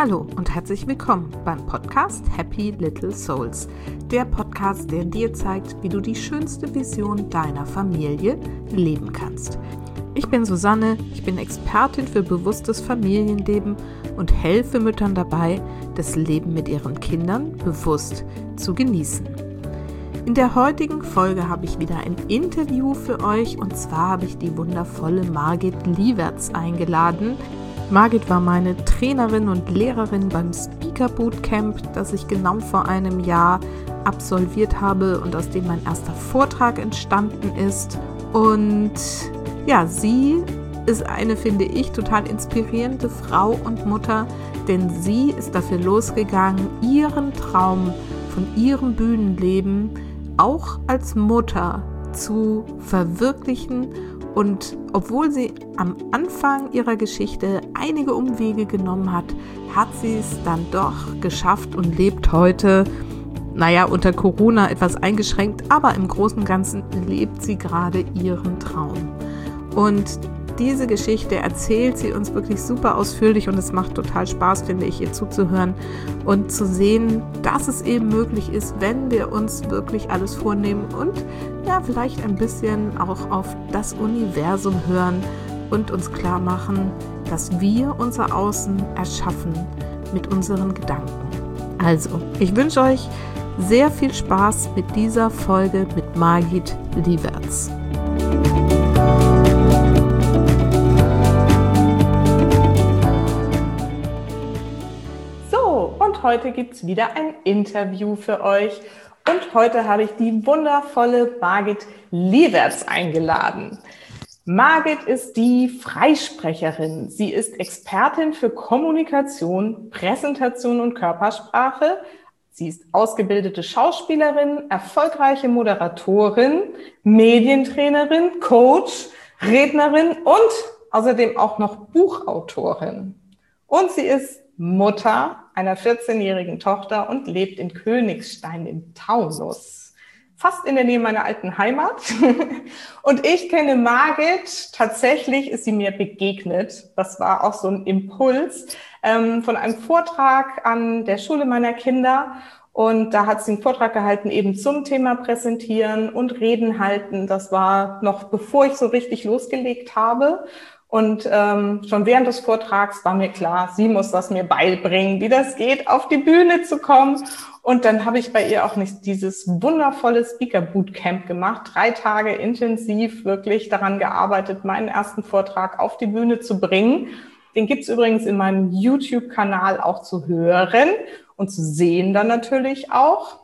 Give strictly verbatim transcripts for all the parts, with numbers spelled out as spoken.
Hallo und herzlich willkommen beim Podcast Happy Little Souls. Der Podcast, der dir zeigt, wie du die schönste Vision deiner Familie leben kannst. Ich bin Susanne, ich bin Expertin für bewusstes Familienleben und helfe Müttern dabei, das Leben mit ihren Kindern bewusst zu genießen. In der heutigen Folge habe ich wieder ein Interview für euch und zwar habe ich die wundervolle Margit Lieverts eingeladen. Margit war meine Trainerin und Lehrerin beim Speaker Bootcamp, das ich genau vor einem Jahr absolviert habe und aus dem mein erster Vortrag entstanden ist. Und ja, sie ist eine, finde ich, total inspirierende Frau und Mutter, denn sie ist dafür losgegangen, ihren Traum von ihrem Bühnenleben auch als Mutter zu verwirklichen. Und obwohl sie am Anfang ihrer Geschichte einige Umwege genommen hat, hat sie es dann doch geschafft und lebt heute, naja, unter Corona etwas eingeschränkt, aber im Großen und Ganzen lebt sie gerade ihren Traum. Und diese Geschichte erzählt sie uns wirklich super ausführlich und es macht total Spaß, finde ich, ihr zuzuhören und zu sehen, dass es eben möglich ist, wenn wir uns wirklich alles vornehmen und ja, vielleicht ein bisschen auch auf das Universum hören und uns klar machen, dass wir unser Außen erschaffen mit unseren Gedanken. Also, ich wünsche euch sehr viel Spaß mit dieser Folge mit Margit Lieverts. Und heute gibt es wieder ein Interview für euch. Und heute habe ich die wundervolle Margit Lieverts eingeladen. Margit ist die Freisprecherin. Sie ist Expertin für Kommunikation, Präsentation und Körpersprache. Sie ist ausgebildete Schauspielerin, erfolgreiche Moderatorin, Medientrainerin, Coach, Rednerin und außerdem auch noch Buchautorin. Und sie ist Mutter einer vierzehnjährigen Tochter und lebt in Königstein im Taunus, fast in der Nähe meiner alten Heimat. Und ich kenne Margit, tatsächlich ist sie mir begegnet. Das war auch so ein Impuls ähm, von einem Vortrag an der Schule meiner Kinder. Und da hat sie einen Vortrag gehalten eben zum Thema Präsentieren und Reden halten. Das war noch bevor ich so richtig losgelegt habe. Und ähm, schon während des Vortrags war mir klar, sie muss das mir beibringen, wie das geht, auf die Bühne zu kommen. Und dann habe ich bei ihr auch nicht dieses wundervolle Speaker Bootcamp gemacht, drei Tage intensiv wirklich daran gearbeitet, meinen ersten Vortrag auf die Bühne zu bringen. Den gibt's übrigens in meinem YouTube-Kanal auch zu hören und zu sehen dann natürlich auch.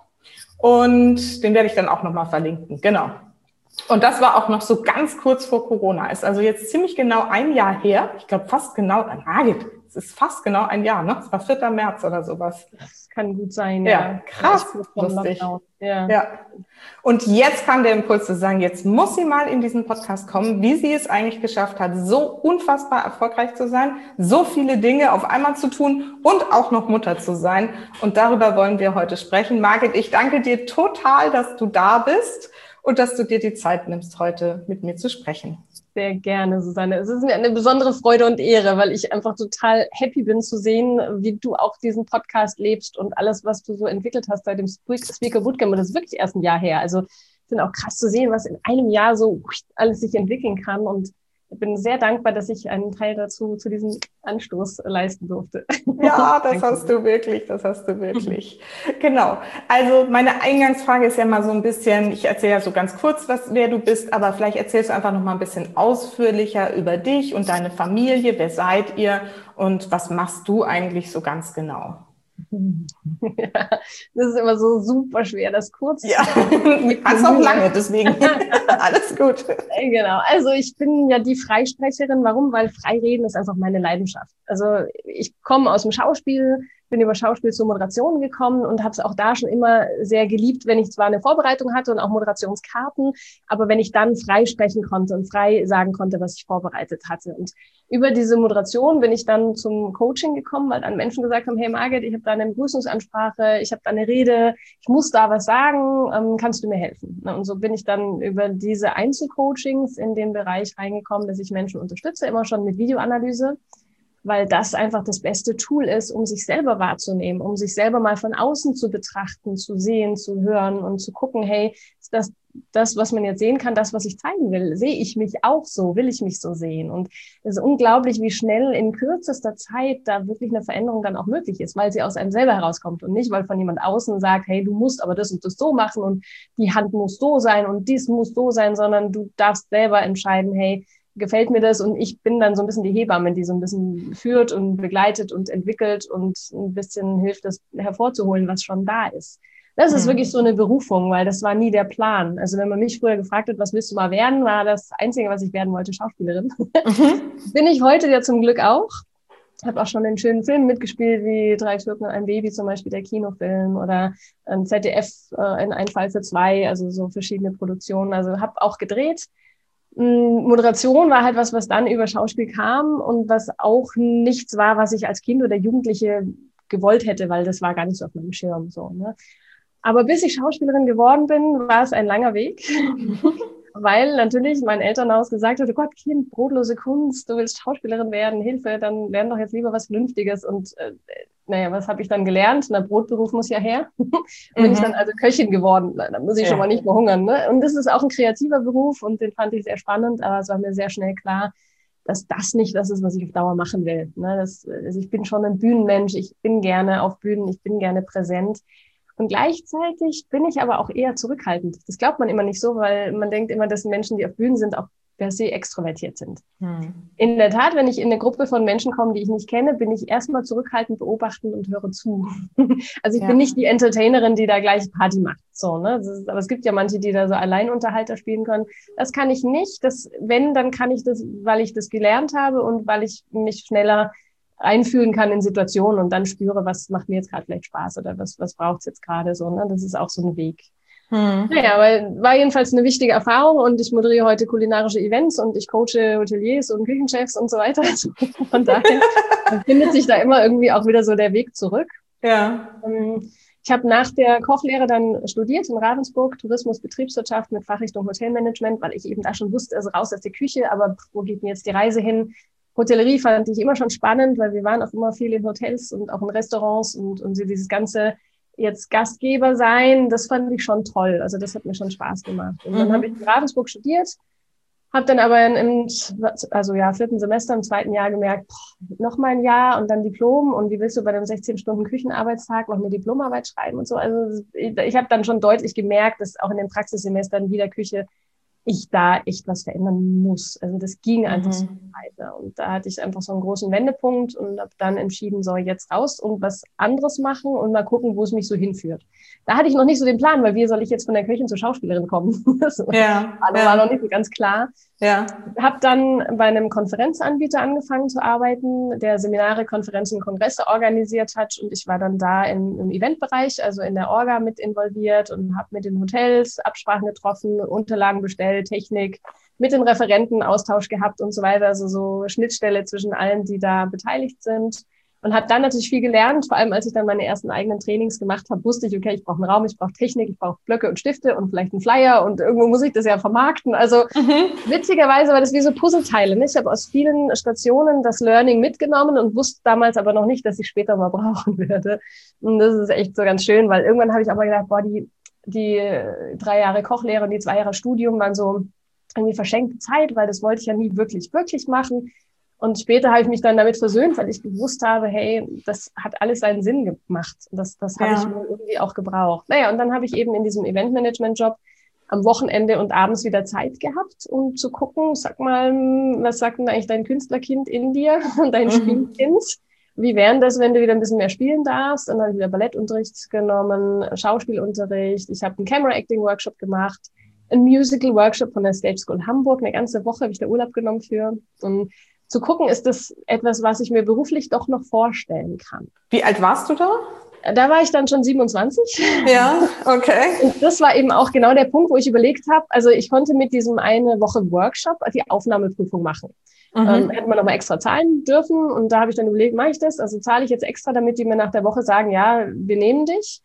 Und den werde ich dann auch nochmal verlinken, genau. Und das war auch noch so ganz kurz vor Corona. Ist also jetzt ziemlich genau ein Jahr her. Ich glaube fast genau, Margit, es ist fast genau ein Jahr, ne? Es war vierter März oder sowas. Das kann gut sein, ja. Ja, krass, lustig. Ja. ja. Und jetzt kam der Impuls zu sagen, jetzt muss sie mal in diesen Podcast kommen, wie sie es eigentlich geschafft hat, so unfassbar erfolgreich zu sein, so viele Dinge auf einmal zu tun und auch noch Mutter zu sein. Und darüber wollen wir heute sprechen. Margit, ich danke dir total, dass du da bist. Und dass du dir die Zeit nimmst, heute mit mir zu sprechen. Sehr gerne, Susanne. Es ist mir eine besondere Freude und Ehre, weil ich einfach total happy bin zu sehen, wie du auch diesen Podcast lebst und alles, was du so entwickelt hast seit dem Speaker Bootcamp. Und das ist wirklich erst ein Jahr her. Also ich finde auch krass zu sehen, was in einem Jahr so alles sich entwickeln kann. Und ich bin sehr dankbar, dass ich einen Teil dazu, zu diesem Anstoß leisten durfte. Ja, das hast du wirklich, das hast du wirklich. Genau. Also meine Eingangsfrage ist ja mal so ein bisschen, ich erzähle ja so ganz kurz, was, wer du bist, aber vielleicht erzählst du einfach noch mal ein bisschen ausführlicher über dich und deine Familie. Wer seid ihr und was machst du eigentlich so ganz genau? Ja, das ist immer so super schwer, das kurz zu sagen. Ja, hast auch lange, deswegen alles gut. Genau, also ich bin ja die Freisprecherin. Warum? Weil Freireden ist einfach meine Leidenschaft. Also ich komme aus dem Schauspiel, bin über Schauspiel zur Moderation gekommen und habe es auch da schon immer sehr geliebt, wenn ich zwar eine Vorbereitung hatte und auch Moderationskarten, aber wenn ich dann frei sprechen konnte und frei sagen konnte, was ich vorbereitet hatte. Und über diese Moderation bin ich dann zum Coaching gekommen, weil dann Menschen gesagt haben, hey Margit, ich habe da eine Begrüßungsansprache, ich habe da eine Rede, ich muss da was sagen, ähm, kannst du mir helfen? Und so bin ich dann über diese Einzelcoachings in den Bereich reingekommen, dass ich Menschen unterstütze, immer schon mit Videoanalyse. weil das einfach das beste Tool ist, um sich selber wahrzunehmen, um sich selber mal von außen zu betrachten, zu sehen, zu hören und zu gucken, hey, ist das das, was man jetzt sehen kann, das, was ich zeigen will? Sehe ich mich auch so? Will ich mich so sehen? Und es ist unglaublich, wie schnell in kürzester Zeit da wirklich eine Veränderung dann auch möglich ist, weil sie aus einem selber herauskommt und nicht, weil von jemand außen sagt, hey, du musst aber das und das so machen und die Hand muss so sein und dies muss so sein, sondern du darfst selber entscheiden, hey, gefällt mir das? Und ich bin dann so ein bisschen die Hebamme, die so ein bisschen führt und begleitet und entwickelt und ein bisschen hilft, das hervorzuholen, was schon da ist. Das ist wirklich so eine Berufung, weil das war nie der Plan. Also wenn man mich früher gefragt hat, was willst du mal werden, war das Einzige, was ich werden wollte, Schauspielerin. Mhm. Bin ich heute ja zum Glück auch. Habe auch schon in schönen Filmen mitgespielt, wie Drei Türken und ein Baby zum Beispiel, der Kinofilm, oder ein Z D F, äh, in Ein Fall für zwei, also so verschiedene Produktionen. Also habe auch gedreht. Moderation war halt was, was dann über Schauspiel kam und was auch nichts war, was ich als Kind oder Jugendliche gewollt hätte, weil das war gar nicht so auf meinem Schirm. So, ne? Aber bis ich Schauspielerin geworden bin, war es ein langer Weg, weil natürlich mein Elternhaus gesagt hat, oh Gott, Kind, brotlose Kunst, du willst Schauspielerin werden, Hilfe, dann lern doch jetzt lieber was Vernünftiges. Und äh, naja, was habe ich dann gelernt? Na, Brotberuf muss ja her. Und bin mhm. ich dann also Köchin geworden. Da muss ich ja schon mal nicht mehr hungern. Ne? Und das ist auch ein kreativer Beruf und den fand ich sehr spannend, aber es war mir sehr schnell klar, dass das nicht das ist, was ich auf Dauer machen will. Ne? Das, also ich bin schon ein Bühnenmensch, ich bin gerne auf Bühnen, ich bin gerne präsent. Und gleichzeitig bin ich aber auch eher zurückhaltend. Das glaubt man immer nicht so, weil man denkt immer, dass Menschen, die auf Bühnen sind, auch per se extrovertiert sind. Hm. In der Tat, wenn ich in eine Gruppe von Menschen komme, die ich nicht kenne, bin ich erstmal zurückhaltend, beobachtend und höre zu. Also ich ja. bin nicht die Entertainerin, die da gleich Party macht. So, ne? Das ist, aber es gibt ja manche, die da so Alleinunterhalter spielen können. Das kann ich nicht. Das, wenn, dann kann ich das, weil ich das gelernt habe und weil ich mich schneller einfühlen kann in Situationen und dann spüre, was macht mir jetzt gerade vielleicht Spaß oder was, was braucht es jetzt gerade so. Ne? Das ist auch so ein Weg. Hm. Naja, aber war jedenfalls eine wichtige Erfahrung und ich moderiere heute kulinarische Events und ich coache Hoteliers und Küchenchefs und so weiter. Also von daher findet sich da immer irgendwie auch wieder so der Weg zurück. Ja. Ich habe nach der Kochlehre dann studiert in Ravensburg, Tourismus, Betriebswirtschaft mit Fachrichtung Hotelmanagement, weil ich eben da schon wusste, also raus aus der Küche, aber wo geht mir jetzt die Reise hin? Hotellerie fand ich immer schon spannend, weil wir waren auch immer viel in Hotels und auch in Restaurants und, und dieses ganze jetzt Gastgeber sein, das fand ich schon toll. Also das hat mir schon Spaß gemacht. Und dann mhm. habe ich in Ravensburg studiert, habe dann aber im, also ja, vierten Semester, im zweiten Jahr gemerkt, boah, noch mal ein Jahr und dann Diplom und wie willst du bei einem sechzehn Stunden Küchenarbeitstag noch eine Diplomarbeit schreiben und so. Also ich, ich habe dann schon deutlich gemerkt, dass auch in den Praxissemestern wieder Küche ich da echt was verändern muss. Also das ging einfach mhm. so weiter. Und da hatte ich einfach so einen großen Wendepunkt und habe dann entschieden, so jetzt raus und was anderes machen und mal gucken, wo es mich so hinführt. Da hatte ich noch nicht so den Plan, weil wie soll ich jetzt von der Köchin zur Schauspielerin kommen? Das ja, war, ja. war noch nicht so ganz klar. Ja. Habe dann bei einem Konferenzanbieter angefangen zu arbeiten, der Seminare, Konferenzen, Kongresse organisiert hat und ich war dann da im, im Eventbereich, also in der Orga mit involviert und habe mit den Hotels Absprachen getroffen, Unterlagen bestellt, Technik, mit den Referenten Austausch gehabt und so weiter, also so Schnittstelle zwischen allen, die da beteiligt sind. Und habe dann natürlich viel gelernt, vor allem als ich dann meine ersten eigenen Trainings gemacht habe, wusste ich, okay, ich brauche einen Raum, ich brauche Technik, ich brauche Blöcke und Stifte und vielleicht einen Flyer und irgendwo muss ich das ja vermarkten. Also mhm. witzigerweise war das wie so Puzzleteile. Ne? Ich habe aus vielen Stationen das Learning mitgenommen und wusste damals aber noch nicht, dass ich später mal brauchen würde. Und das ist echt so ganz schön, weil irgendwann habe ich aber gedacht, boah, die, die drei Jahre Kochlehre und die zwei Jahre Studium waren so irgendwie verschenkte Zeit, weil das wollte ich ja nie wirklich, wirklich machen. Und später habe ich mich dann damit versöhnt, weil ich gewusst habe, hey, das hat alles seinen Sinn gemacht. Das, das habe ja. ich mir irgendwie auch gebraucht. Naja, und dann habe ich eben in diesem Eventmanagement-Job am Wochenende und abends wieder Zeit gehabt, um zu gucken, sag mal, was sagt denn eigentlich dein Künstlerkind in dir und dein mhm. Spielkind? Wie wären das, wenn du wieder ein bisschen mehr spielen darfst? Und dann habe ich wieder Ballettunterricht genommen, Schauspielunterricht. Ich habe einen Camera-Acting-Workshop gemacht, einen Musical-Workshop von der Stage School Hamburg. Eine ganze Woche habe ich da Urlaub genommen für. Und zu gucken, ist das etwas, was ich mir beruflich doch noch vorstellen kann. Wie alt warst du da? Da war ich dann schon siebenundzwanzig. Ja, okay. Und das war eben auch genau der Punkt, wo ich überlegt habe, also ich konnte mit diesem eine Woche Workshop die Aufnahmeprüfung machen. Mhm. Ähm, hätte man nochmal extra zahlen dürfen und da habe ich dann überlegt, mache ich das? Also zahle ich jetzt extra, damit die mir nach der Woche sagen, ja, wir nehmen dich.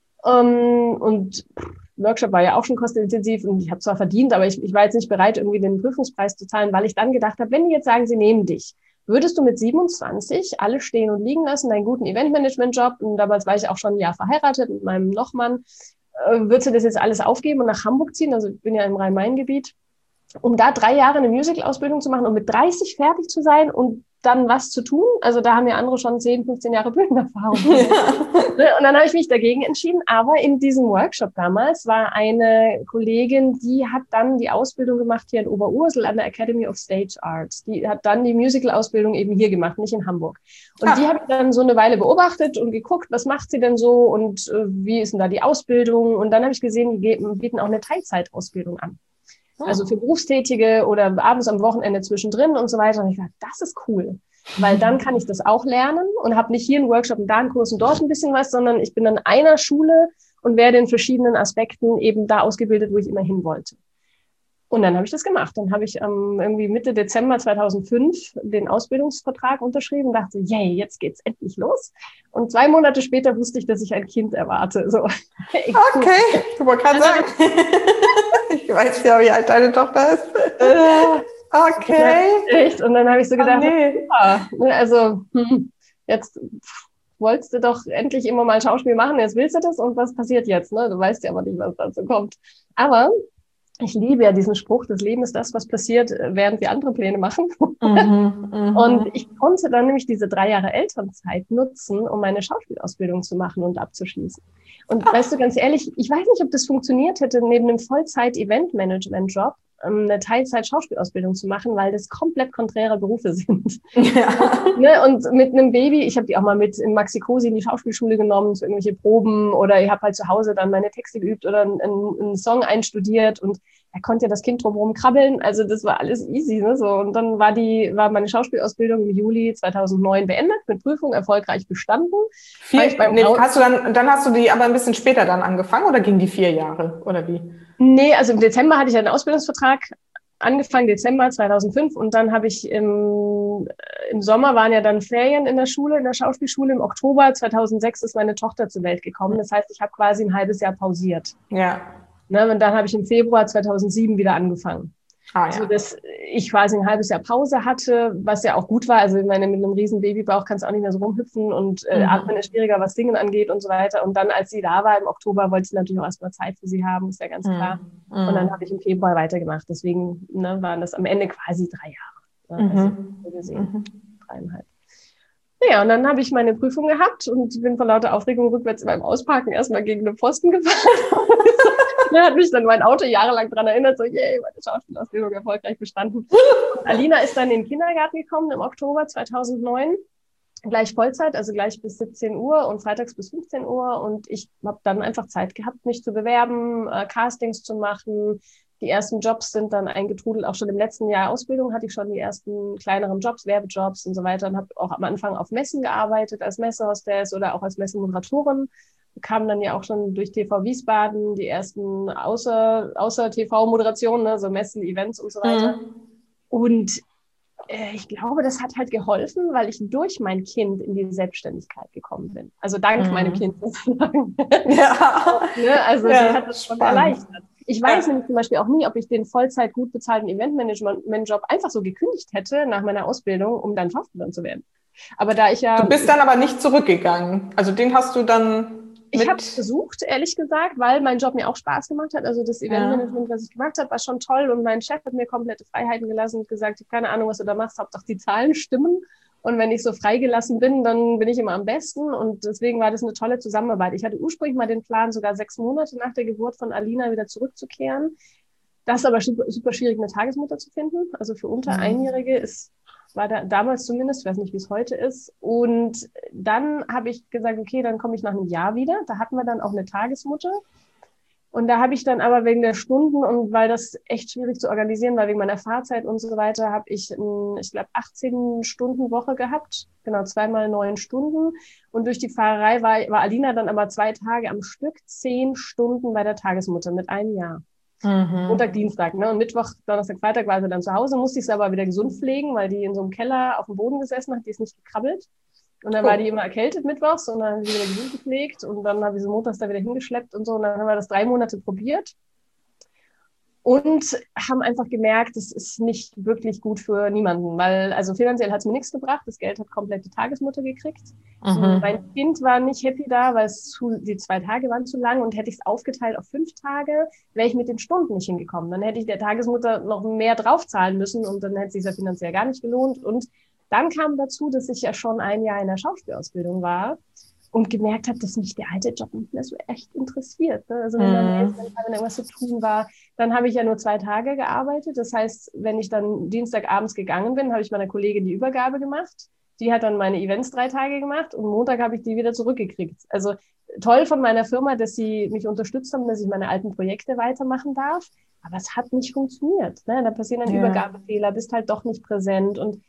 Ähm, und Workshop war ja auch schon kostenintensiv und ich habe zwar verdient, aber ich, ich war jetzt nicht bereit, irgendwie den Prüfungspreis zu zahlen, weil ich dann gedacht habe, wenn die jetzt sagen, sie nehmen dich, würdest du mit siebenundzwanzig alles stehen und liegen lassen, deinen guten Eventmanagement-Job, und damals war ich auch schon ein Jahr verheiratet mit meinem Nochmann, äh, würdest du das jetzt alles aufgeben und nach Hamburg ziehen, also ich bin ja im Rhein-Main-Gebiet, um da drei Jahre eine Musical-Ausbildung zu machen und mit dreißig fertig zu sein und dann was zu tun? Also da haben ja andere schon zehn, fünfzehn Jahre Bühnenerfahrung. Ja. Und dann habe ich mich dagegen entschieden. Aber in diesem Workshop damals war eine Kollegin, die hat dann die Ausbildung gemacht hier in Oberursel an der Academy of Stage Arts. Die hat dann die Musical-Ausbildung eben hier gemacht, nicht in Hamburg. Und ah. die habe ich dann so eine Weile beobachtet und geguckt, was macht sie denn so und äh, wie ist denn da die Ausbildung? Und dann habe ich gesehen, die bieten auch eine Teilzeitausbildung an. Also für Berufstätige oder abends am Wochenende zwischendrin und so weiter. Und ich dachte, das ist cool, weil dann kann ich das auch lernen und habe nicht hier einen Workshop und da einen Kurs und dort ein bisschen was, sondern ich bin an einer Schule und werde in verschiedenen Aspekten eben da ausgebildet, wo ich immer hin wollte. Und dann habe ich das gemacht. Dann habe ich ähm, irgendwie Mitte Dezember zweitausendfünf den Ausbildungsvertrag unterschrieben, dachte, yay, jetzt geht's endlich los. Und zwei Monate später wusste ich, dass ich ein Kind erwarte. So. Okay, ich wollte gerade sagen. Ich weiß ja, wie alt deine Tochter ist. Okay. Ja, echt. Und dann habe ich so gedacht, oh, nee. ja, also hm, jetzt wolltest du doch endlich immer mal Schauspiel machen, jetzt willst du das und was passiert jetzt? Ne? Du weißt ja aber nicht, was dazu kommt. Aber ich liebe ja diesen Spruch, das Leben ist das, was passiert, während wir andere Pläne machen. Mhm, mh. Und ich konnte dann nämlich diese drei Jahre Elternzeit nutzen, um meine Schauspielausbildung zu machen und abzuschließen. Und Ach. weißt du, ganz ehrlich, ich weiß nicht, ob das funktioniert hätte, neben einem Vollzeit-Event-Management-Job eine Teilzeit-Schauspielausbildung zu machen, weil das komplett konträre Berufe sind. Ja. Ne? Und mit einem Baby, ich habe die auch mal mit in Maxi-Cosi in die Schauspielschule genommen, für irgendwelche Proben, oder ich habe halt zu Hause dann meine Texte geübt oder einen, einen Song einstudiert und da konnte ja das Kind drumherum krabbeln, also das war alles easy. Ne? So, und dann war die war meine Schauspielausbildung im Juli zweitausendneun beendet, mit Prüfung erfolgreich bestanden. Vier, nee, hast du dann, dann hast du die aber ein bisschen später dann angefangen oder ging die vier Jahre oder wie? Nee, also im Dezember hatte ich einen Ausbildungsvertrag, angefangen Dezember zweitausendfünf und dann habe ich im, im Sommer waren ja dann Ferien in der Schule, in der Schauspielschule. Im Oktober zweitausendsechs ist meine Tochter zur Welt gekommen. Das heißt, ich habe quasi ein halbes Jahr pausiert. Ja. Ne, und dann habe ich im Februar zweitausendsieben wieder angefangen. Ah, ja. Also dass ich quasi ein halbes Jahr Pause hatte, was ja auch gut war. Also ich meine, mit einem riesen Babybauch kannst du auch nicht mehr so rumhüpfen und äh, mhm. atmen ist schwieriger, was Singen angeht und so weiter. Und dann, als sie da war im Oktober, wollte ich natürlich auch erstmal Zeit für sie haben, ist ja ganz klar. Mhm. Und dann habe ich im Februar weitergemacht. Deswegen ne, waren das am Ende quasi drei Jahre. Ne, also mhm. so gesehen, mhm. dreieinhalb. Naja, und dann habe ich meine Prüfung gehabt und bin vor lauter Aufregung rückwärts beim Ausparken erstmal gegen den Pfosten gefahren. Da hat mich dann mein Auto jahrelang dran erinnert, so, yay, meine Schauspielausbildung erfolgreich bestanden. Und Alina ist dann in den Kindergarten gekommen im Oktober zweitausendneun, gleich Vollzeit, also gleich bis siebzehn Uhr und freitags bis fünfzehn Uhr. Und ich habe dann einfach Zeit gehabt, mich zu bewerben, äh, Castings zu machen. Die ersten Jobs sind dann eingetrudelt. Auch schon im letzten Jahr Ausbildung hatte ich schon die ersten kleineren Jobs, Werbejobs und so weiter. Und habe auch am Anfang auf Messen gearbeitet, als Messehostess oder auch als Messemoderatorin. Kamen dann ja auch schon durch T V Wiesbaden die ersten außer, außer T V-Moderationen, ne, so Messen, Events und so weiter. Mhm. Und äh, ich glaube, das hat halt geholfen, weil ich durch mein Kind in die Selbstständigkeit gekommen bin. Also dank mhm. meinem Kind sozusagen. Ja. Ne, also ja, die hat das schon erleichtert. Ich weiß ja. nämlich zum Beispiel auch nie, ob ich den Vollzeit gut bezahlten Eventmanagement-Job einfach so gekündigt hätte nach meiner Ausbildung, um dann Schauspielerin zu werden. Aber da ich ja... Du bist dann aber nicht zurückgegangen. Also den hast du dann... Ich habe es versucht, ehrlich gesagt, weil mein Job mir auch Spaß gemacht hat. Also das Eventmanagement, ja. was ich gemacht habe, war schon toll. Und mein Chef hat mir komplette Freiheiten gelassen und gesagt, ich habe keine Ahnung, was du da machst, Hauptsache die Zahlen stimmen. Und wenn ich so freigelassen bin, dann bin ich immer am besten. Und deswegen war das eine tolle Zusammenarbeit. Ich hatte ursprünglich mal den Plan, sogar sechs Monate nach der Geburt von Alina wieder zurückzukehren. Das ist aber super, super schwierig, eine Tagesmutter zu finden. Also für unter mhm. Einjährige ist... war da damals zumindest, ich weiß nicht, wie es heute ist. Und dann habe ich gesagt, okay, dann komme ich nach einem Jahr wieder. Da hatten wir dann auch eine Tagesmutter. Und da habe ich dann aber wegen der Stunden und weil das echt schwierig zu organisieren war, wegen meiner Fahrzeit und so weiter, habe ich, ein, ich glaube, achtzehn Stunden Woche gehabt. Genau, zweimal neun Stunden. Und durch die Fahrerei war, war Alina dann aber zwei Tage am Stück, zehn Stunden bei der Tagesmutter mit einem Jahr. Mhm. Montag, Dienstag, ne? Und Mittwoch, Donnerstag, Freitag war sie dann zu Hause, musste ich sie aber wieder gesund pflegen, weil die in so einem Keller auf dem Boden gesessen hat, die ist nicht gekrabbelt. Und dann oh. war die immer erkältet mittwochs und dann habe ich sie wieder gesund gepflegt und dann habe ich sie montags da wieder hingeschleppt und so. Und dann haben wir das drei Monate probiert. und haben einfach gemerkt, das ist nicht wirklich gut für niemanden, weil also finanziell hat es mir nichts gebracht, das Geld hat komplett die Tagesmutter gekriegt. Mhm. Mein Kind war nicht happy da, weil es zu, die zwei Tage waren zu lang und hätte ich es aufgeteilt auf fünf Tage, wäre ich mit den Stunden nicht hingekommen. Dann hätte ich der Tagesmutter noch mehr draufzahlen müssen und dann hätte es sich ja finanziell gar nicht gelohnt. Und dann kam dazu, dass ich ja schon ein Jahr in der Schauspielausbildung war und gemerkt habe, dass mich der alte Job nicht mehr so echt interessiert. Ne? Also wenn dann wenn irgendwas zu tun war, dann habe ich ja nur zwei Tage gearbeitet. Das heißt, wenn ich dann Dienstagabends gegangen bin, habe ich meiner Kollegin die Übergabe gemacht. Die hat dann meine Events drei Tage gemacht und Montag habe ich die wieder zurückgekriegt. Also toll von meiner Firma, dass sie mich unterstützt haben, dass ich meine alten Projekte weitermachen darf. Aber es hat nicht funktioniert. Ne? Da passieren dann ja. Übergabefehler, bist halt doch nicht präsent und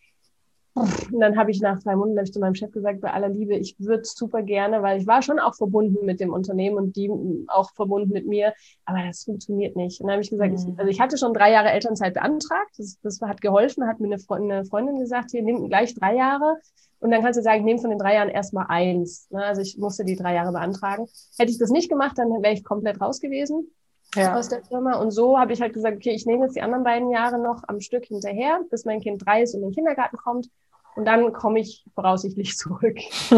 Und dann habe ich nach drei Monaten hab ich zu meinem Chef gesagt, bei aller Liebe, ich würde super gerne, weil ich war schon auch verbunden mit dem Unternehmen und die auch verbunden mit mir, aber das funktioniert nicht. Und dann habe ich gesagt, mhm. ich, also ich hatte schon drei Jahre Elternzeit beantragt, das, das hat geholfen, hat mir eine, Freundin, eine Freundin gesagt, hier, nimm gleich drei Jahre und dann kannst du sagen, ich nehme von den drei Jahren erstmal eins. Also ich musste die drei Jahre beantragen. Hätte ich das nicht gemacht, dann wäre ich komplett raus gewesen. Ja. Aus der Firma. Und so habe ich halt gesagt, okay, ich nehme jetzt die anderen beiden Jahre noch am Stück hinterher, bis mein Kind drei ist und in den Kindergarten kommt. Und dann komme ich voraussichtlich zurück.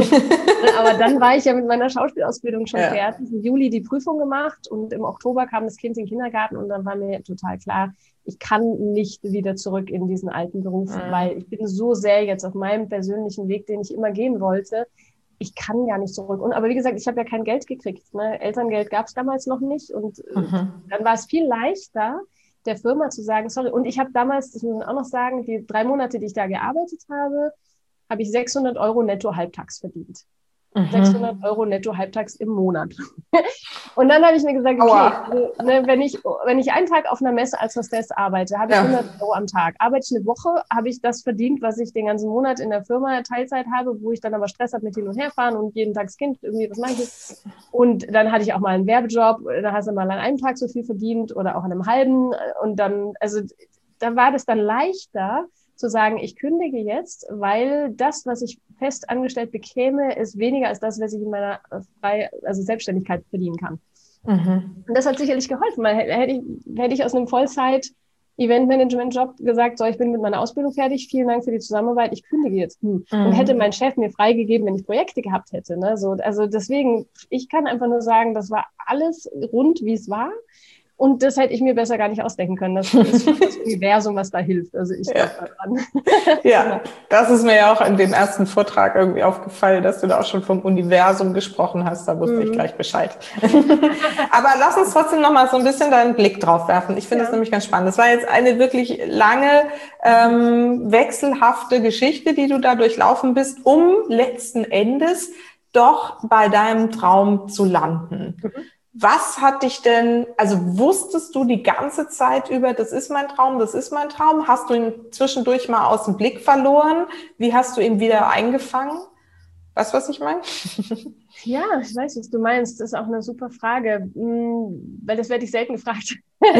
Aber dann war ich ja mit meiner Schauspielausbildung schon ja. fertig. Im Juli die Prüfung gemacht und im Oktober kam das Kind in den Kindergarten und dann war mir total klar, ich kann nicht wieder zurück in diesen alten Beruf, mhm. weil ich bin so sehr jetzt auf meinem persönlichen Weg, den ich immer gehen wollte. Ich kann gar nicht zurück. Und, aber wie gesagt, ich habe ja kein Geld gekriegt. Ne? Elterngeld gab es damals noch nicht. Und mhm. dann war es viel leichter, der Firma zu sagen, sorry. Und ich habe damals, das muss man auch noch sagen, die drei Monate, die ich da gearbeitet habe, habe ich sechshundert Euro netto halbtags verdient. Mhm. sechshundert Euro netto halbtags im Monat. Und dann habe ich mir gesagt, okay, also, ne, wenn ich wenn ich einen Tag auf einer Messe als Hostess arbeite, habe ich ja. hundert Euro am Tag. Arbeite ich eine Woche, habe ich das verdient, was ich den ganzen Monat in der Firma Teilzeit habe, wo ich dann aber Stress habe mit hin und her fahren und jeden Tag das Kind irgendwie, was mache ich? Und dann hatte ich auch mal einen Werbejob, da hast du mal an einem Tag so viel verdient oder auch an einem halben. Und dann, also da war das dann leichter, zu sagen, ich kündige jetzt, weil das, was ich fest angestellt bekäme, ist weniger als das, was ich in meiner frei, also Selbstständigkeit verdienen kann. Mhm. Und das hat sicherlich geholfen, weil hätte ich, hätte ich aus einem Vollzeit-Event-Management-Job gesagt, so, ich bin mit meiner Ausbildung fertig, vielen Dank für die Zusammenarbeit, ich kündige jetzt. Hm. Mhm. Und hätte mein Chef mir freigegeben, wenn ich Projekte gehabt hätte. Ne? So, also deswegen, ich kann einfach nur sagen, das war alles rund, wie es war. Und das hätte ich mir besser gar nicht ausdenken können. Das ist das Universum, was da hilft. Also ich glaube ja. daran. Ja, das ist mir ja auch in dem ersten Vortrag irgendwie aufgefallen, dass du da auch schon vom Universum gesprochen hast. Da wusste mhm. ich gleich Bescheid. Aber lass uns trotzdem noch mal so ein bisschen deinen Blick drauf werfen. Ich finde ja. das nämlich ganz spannend. Das war jetzt eine wirklich lange, ähm, wechselhafte Geschichte, die du da durchlaufen bist, um letzten Endes doch bei deinem Traum zu landen. Mhm. Was hat dich denn, also wusstest du die ganze Zeit über, das ist mein Traum, das ist mein Traum? Hast du ihn zwischendurch mal aus dem Blick verloren? Wie hast du ihn wieder eingefangen? Weißt du, was ich meine? Ja, ich weiß, was du meinst. Das ist auch eine super Frage, weil das werde ich selten gefragt.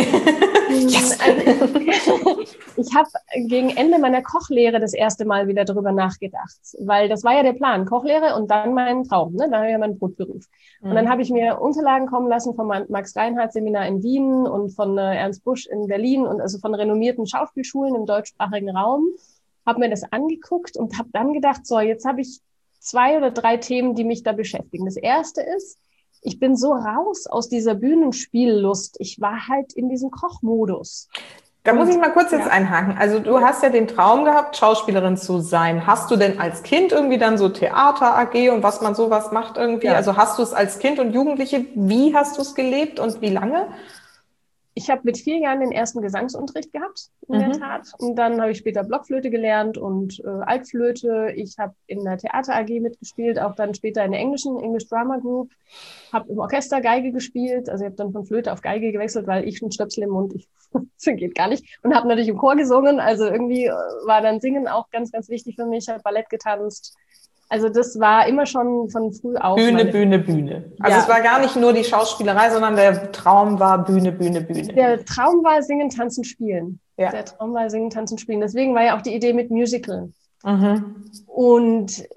Yes. Also, ich habe gegen Ende meiner Kochlehre das erste Mal wieder darüber nachgedacht, weil das war ja der Plan, Kochlehre und dann mein Traum, ne? Da habe ich ja meinen Brotberuf. Mhm. Und dann habe ich mir Unterlagen kommen lassen vom Max-Reinhardt-Seminar in Wien und von äh, Ernst Busch in Berlin und also von renommierten Schauspielschulen im deutschsprachigen Raum, habe mir das angeguckt und habe dann gedacht, so, jetzt habe ich zwei oder drei Themen, die mich da beschäftigen. Das erste ist, ich bin so raus aus dieser Bühnenspiellust. Ich war halt in diesem Kochmodus. Da muss ich mal kurz jetzt ja. einhaken. Also du hast ja den Traum gehabt, Schauspielerin zu sein. Hast du denn als Kind irgendwie dann so Theater A G und was man sowas macht irgendwie? Ja. Also hast du es als Kind und Jugendliche, wie hast du es gelebt und wie lange? Ich habe mit vier Jahren den ersten Gesangsunterricht gehabt, in mhm. der Tat. Und dann habe ich später Blockflöte gelernt und äh, Altflöte. Ich habe in der Theater A G mitgespielt, auch dann später in der englischen English Drama Group. Habe im Orchester Geige gespielt. Also ich habe dann von Flöte auf Geige gewechselt, weil ich einen Stöpsel im Mund, ich, das geht gar nicht. Und habe natürlich im Chor gesungen. Also irgendwie war dann Singen auch ganz, ganz wichtig für mich. Ich habe Ballett getanzt. Also das war immer schon von früh auf. Bühne, Bühne, Bühne. Also ja. es war gar nicht nur die Schauspielerei, sondern der Traum war Bühne, Bühne, Bühne. Der Traum war Singen, Tanzen, Spielen. Ja. Der Traum war Singen, Tanzen, Spielen. Deswegen war ja auch die Idee mit Musical. Mhm. Und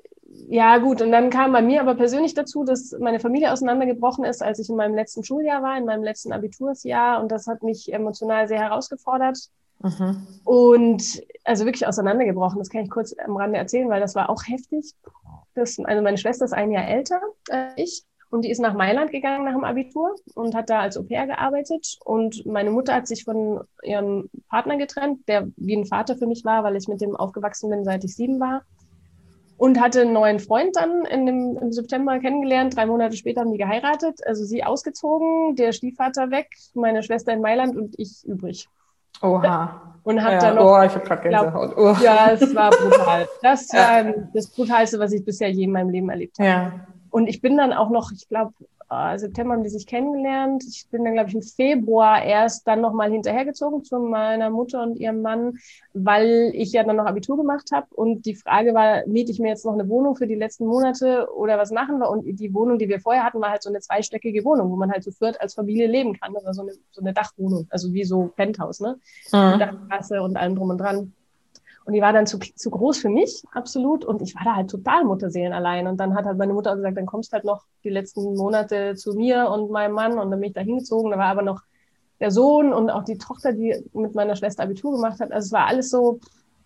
ja gut, und dann kam bei mir aber persönlich dazu, dass meine Familie auseinandergebrochen ist, als ich in meinem letzten Schuljahr war, in meinem letzten Abitursjahr. Und das hat mich emotional sehr herausgefordert. Mhm. Und also wirklich auseinandergebrochen. Das kann ich kurz am Rande erzählen, weil das war auch heftig. Das, also meine Schwester ist ein Jahr älter als ich. Und die ist nach Mailand gegangen nach dem Abitur und hat da als Au-pair gearbeitet. Und meine Mutter hat sich von ihrem Partner getrennt, der wie ein Vater für mich war, weil ich mit dem aufgewachsen bin, seit ich sieben war. Und hatte einen neuen Freund dann in dem, im September kennengelernt. Drei Monate später haben die geheiratet. Also sie ausgezogen, der Stiefvater weg, meine Schwester in Mailand und ich übrig. Oha. Und hab ja, dann noch, oh, ich hab grad Gänsehaut. Oh. Ja, es war brutal. Das war ja. das Brutalste, was ich bisher je in meinem Leben erlebt habe. Ja. Und ich bin dann auch noch, ich glaube, äh, September haben die sich kennengelernt. Ich bin dann, glaube ich, im Februar erst dann nochmal hinterhergezogen zu meiner Mutter und ihrem Mann, weil ich ja dann noch Abitur gemacht habe. Und die Frage war, miete ich mir jetzt noch eine Wohnung für die letzten Monate oder was machen wir? Und die Wohnung, die wir vorher hatten, war halt so eine zweistöckige Wohnung, wo man halt zu viert als Familie leben kann. Das war so eine, so eine Dachwohnung, also wie so Penthouse, ne? Mhm. Mit Dachterrasse und allem drum und dran. Und die war dann zu, zu groß für mich, absolut. Und ich war da halt total Mutterseelen allein. Und dann hat halt meine Mutter auch gesagt, dann kommst halt noch die letzten Monate zu mir und meinem Mann. Und dann bin ich da hingezogen. Da war aber noch der Sohn und auch die Tochter, die mit meiner Schwester Abitur gemacht hat. Also es war alles so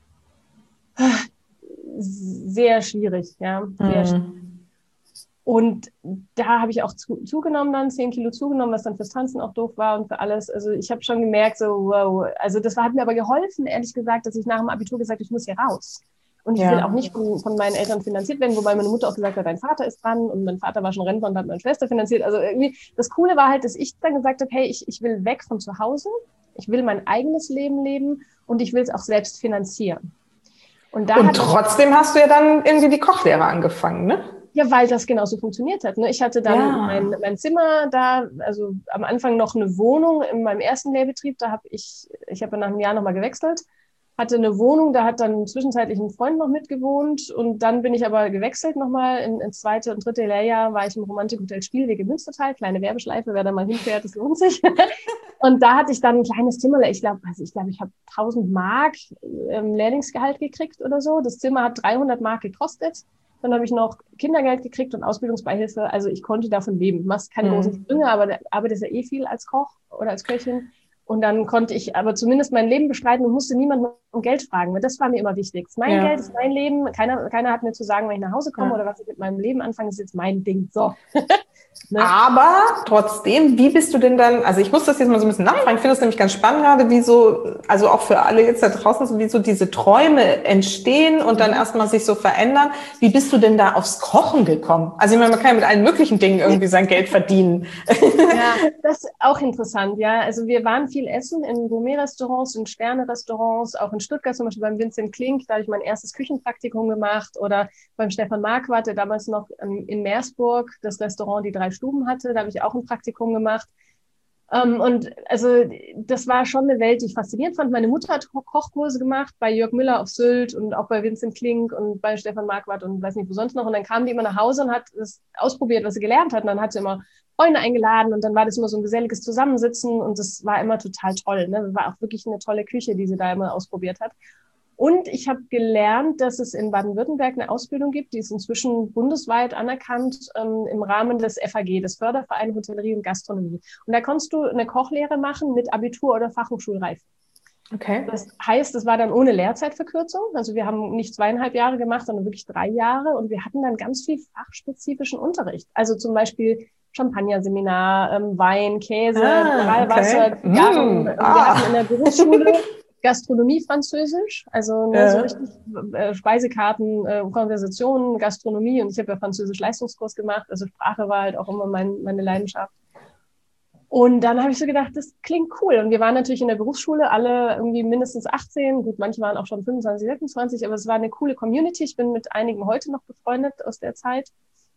sehr schwierig, ja, sehr mhm. schwierig. Und da habe ich auch zu, zugenommen dann, zehn Kilo zugenommen, was dann fürs Tanzen auch doof war und für alles. Also ich habe schon gemerkt, so wow, also das hat mir aber geholfen, ehrlich gesagt, dass ich nach dem Abitur gesagt habe, ich muss hier raus. Und ich ja. will auch nicht von, von meinen Eltern finanziert werden, wobei meine Mutter auch gesagt hat, dein Vater ist dran und mein Vater war schon Rentner und hat meine Schwester finanziert. Also irgendwie, das Coole war halt, dass ich dann gesagt habe, hey, ich, ich will weg von zu Hause, ich will mein eigenes Leben leben und ich will es auch selbst finanzieren. Und, da und trotzdem hast du ja dann irgendwie die Kochlehre angefangen, ne? Ja, weil das genauso funktioniert hat. Ne? Ich hatte dann ja. mein, mein Zimmer da, also am Anfang noch eine Wohnung in meinem ersten Lehrbetrieb. Da habe ich, ich habe nach einem Jahr nochmal gewechselt, hatte eine Wohnung, da hat dann zwischenzeitlich ein Freund noch mitgewohnt und dann bin ich aber gewechselt nochmal. In, ins zweite und dritte Lehrjahr war ich im Romantikhotel Spielweg im Münstertal, kleine Werbeschleife, wer da mal hinfährt, das lohnt sich. Und da hatte ich dann ein kleines Zimmer, ich glaube, also ich glaube, ich habe tausend Mark ähm, Lehrlingsgehalt gekriegt oder so. Das Zimmer hat dreihundert Mark gekostet. Dann habe ich noch Kindergeld gekriegt und Ausbildungsbeihilfe. Also ich konnte davon leben. Du machst keine mhm. großen Sprünge, aber der arbeitet ja eh viel als Koch oder als Köchin. Und dann konnte ich aber zumindest mein Leben bestreiten und musste niemanden um Geld fragen. Weil das war mir immer wichtig. Das ist mein ja. Geld, das ist mein Leben. Keiner, keiner hat mir zu sagen, wenn ich nach Hause komme ja. oder was ich mit meinem Leben anfange, ist jetzt mein Ding. So. Ne? Aber trotzdem, wie bist du denn dann, also ich muss das jetzt mal so ein bisschen nachfragen, ich finde das nämlich ganz spannend gerade, wie so, also auch für alle jetzt da draußen, so wie so diese Träume entstehen und dann erstmal sich so verändern. Wie bist du denn da aufs Kochen gekommen? Also ich meine, man kann ja mit allen möglichen Dingen irgendwie sein Geld verdienen. Ja, das ist auch interessant, ja. Also wir waren viel essen in Gourmet-Restaurants, in Sterne-Restaurants, auch in Stuttgart zum Beispiel beim Vincent Klink, da habe ich mein erstes Küchenpraktikum gemacht oder beim Stefan Marquardt, der damals noch in Meersburg das Restaurant Die Drei Stuben hatte, da habe ich auch ein Praktikum gemacht. Um, und also das war schon eine Welt, die ich faszinierend fand. Meine Mutter hat Kochkurse gemacht bei Jörg Müller auf Sylt und auch bei Vincent Klink und bei Stefan Marquardt und weiß nicht wo sonst noch. Und dann kam die immer nach Hause und hat das ausprobiert, was sie gelernt hat. Und dann hat sie immer Freunde eingeladen und dann war das immer so ein geselliges Zusammensitzen und das war immer total toll. Ne? Das war auch wirklich eine tolle Küche, die sie da immer ausprobiert hat. Und ich habe gelernt, dass es in Baden-Württemberg eine Ausbildung gibt, die ist inzwischen bundesweit anerkannt ähm, im Rahmen des F A G, des Fördervereins Hotellerie und Gastronomie. Und da konntest du eine Kochlehre machen mit Abitur oder Fachhochschulreife. Okay. Das heißt, es war dann ohne Lehrzeitverkürzung. Also wir haben nicht zweieinhalb Jahre gemacht, sondern wirklich drei Jahre. Und wir hatten dann ganz viel fachspezifischen Unterricht. Also zum Beispiel Champagnerseminar, ähm, Wein, Käse, Mineralwasser, ah, okay. Garten. Mm, ah. Wir hatten in der Berufsschule Gastronomie Französisch, also ne, äh. so richtig äh, Speisekarten, äh, Konversationen, Gastronomie und ich habe ja Französisch Leistungskurs gemacht, also Sprache war halt auch immer mein, meine Leidenschaft. Und dann habe ich so gedacht, das klingt cool. Und wir waren natürlich in der Berufsschule alle irgendwie mindestens achtzehn, gut, manche waren auch schon fünfundzwanzig, sechsundzwanzig, aber es war eine coole Community. Ich bin mit einigen heute noch befreundet aus der Zeit.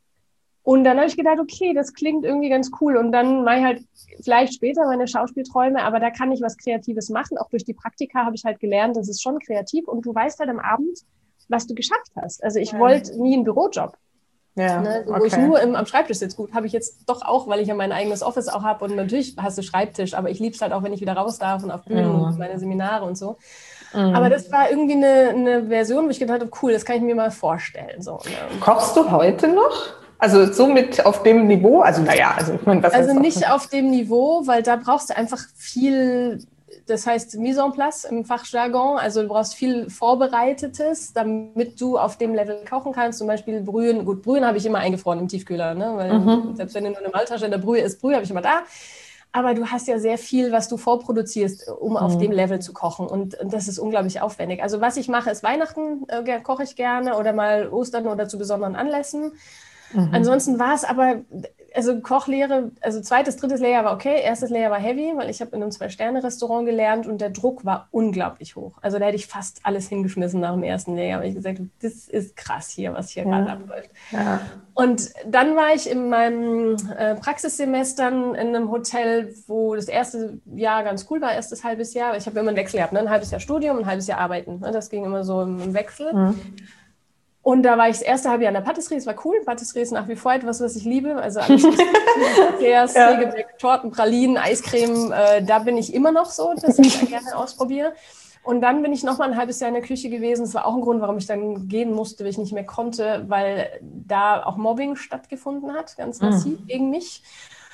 Und dann habe ich gedacht, okay, das klingt irgendwie ganz cool. Und dann mache ich halt vielleicht später meine Schauspielträume, aber da kann ich was Kreatives machen. Auch durch die Praktika habe ich halt gelernt, das ist schon kreativ. Und du weißt halt am Abend, was du geschafft hast. Also ich ja. wollte nie einen Bürojob. Ja, ne, wo okay. ich nur im, am Schreibtisch sitze. Gut, habe ich jetzt doch auch, weil ich ja mein eigenes Office auch habe. Und natürlich hast du Schreibtisch, aber ich liebe es halt auch, wenn ich wieder raus darf und auf Bühnen ja. und meine Seminare und so. Mhm. Aber das war irgendwie eine, eine Version, wo ich gedacht habe, cool, das kann ich mir mal vorstellen. So, ne? Kochst du heute noch? Also so mit auf dem Niveau? Also naja, also ich meine, was Also nicht auf dem Niveau, weil da brauchst du einfach viel, das heißt Mise en place im Fachjargon. Also du brauchst viel Vorbereitetes, damit du auf dem Level kochen kannst. Zum Beispiel Brühen. Gut, Brühen habe ich immer eingefroren im Tiefkühler, ne? Weil mhm. selbst wenn du nur eine Maltasche in der Brühe ist, Brühe habe ich immer da. Aber du hast ja sehr viel, was du vorproduzierst, um mhm. auf dem Level zu kochen. Und, und das ist unglaublich aufwendig. Also was ich mache, ist Weihnachten, äh, koche ich gerne oder mal Ostern oder zu besonderen Anlässen. Mhm. Ansonsten war es aber, also Kochlehre, also zweites, drittes Lehrjahr war okay, erstes Lehrjahr war heavy, weil ich habe in einem Zwei-Sterne-Restaurant gelernt und der Druck war unglaublich hoch. Also da hätte ich fast alles hingeschmissen nach dem ersten Lehrjahr, weil ich gesagt habe, das ist krass hier, was hier ja. gerade abläuft. Ja. Und dann war ich in meinem äh, Praxissemestern in einem Hotel, wo das erste Jahr ganz cool war, erstes halbes Jahr. Ich habe immer einen Wechsel gehabt, ne? Ein halbes Jahr Studium, ein halbes Jahr Arbeiten. Ne? Das ging immer so im, im Wechsel. Mhm. Und da war ich das erste halbe Jahr in der Patisserie, es war cool. Patisserie ist nach wie vor etwas, was ich liebe. Also alles, was ja. Gebäck, Torten, Pralinen, Eiscreme, äh, da bin ich immer noch so, dass ich da gerne ausprobiere. Und dann bin ich noch mal ein halbes Jahr in der Küche gewesen. Das war auch ein Grund, warum ich dann gehen musste, weil ich nicht mehr konnte, weil da auch Mobbing stattgefunden hat, ganz massiv mhm. gegen mich.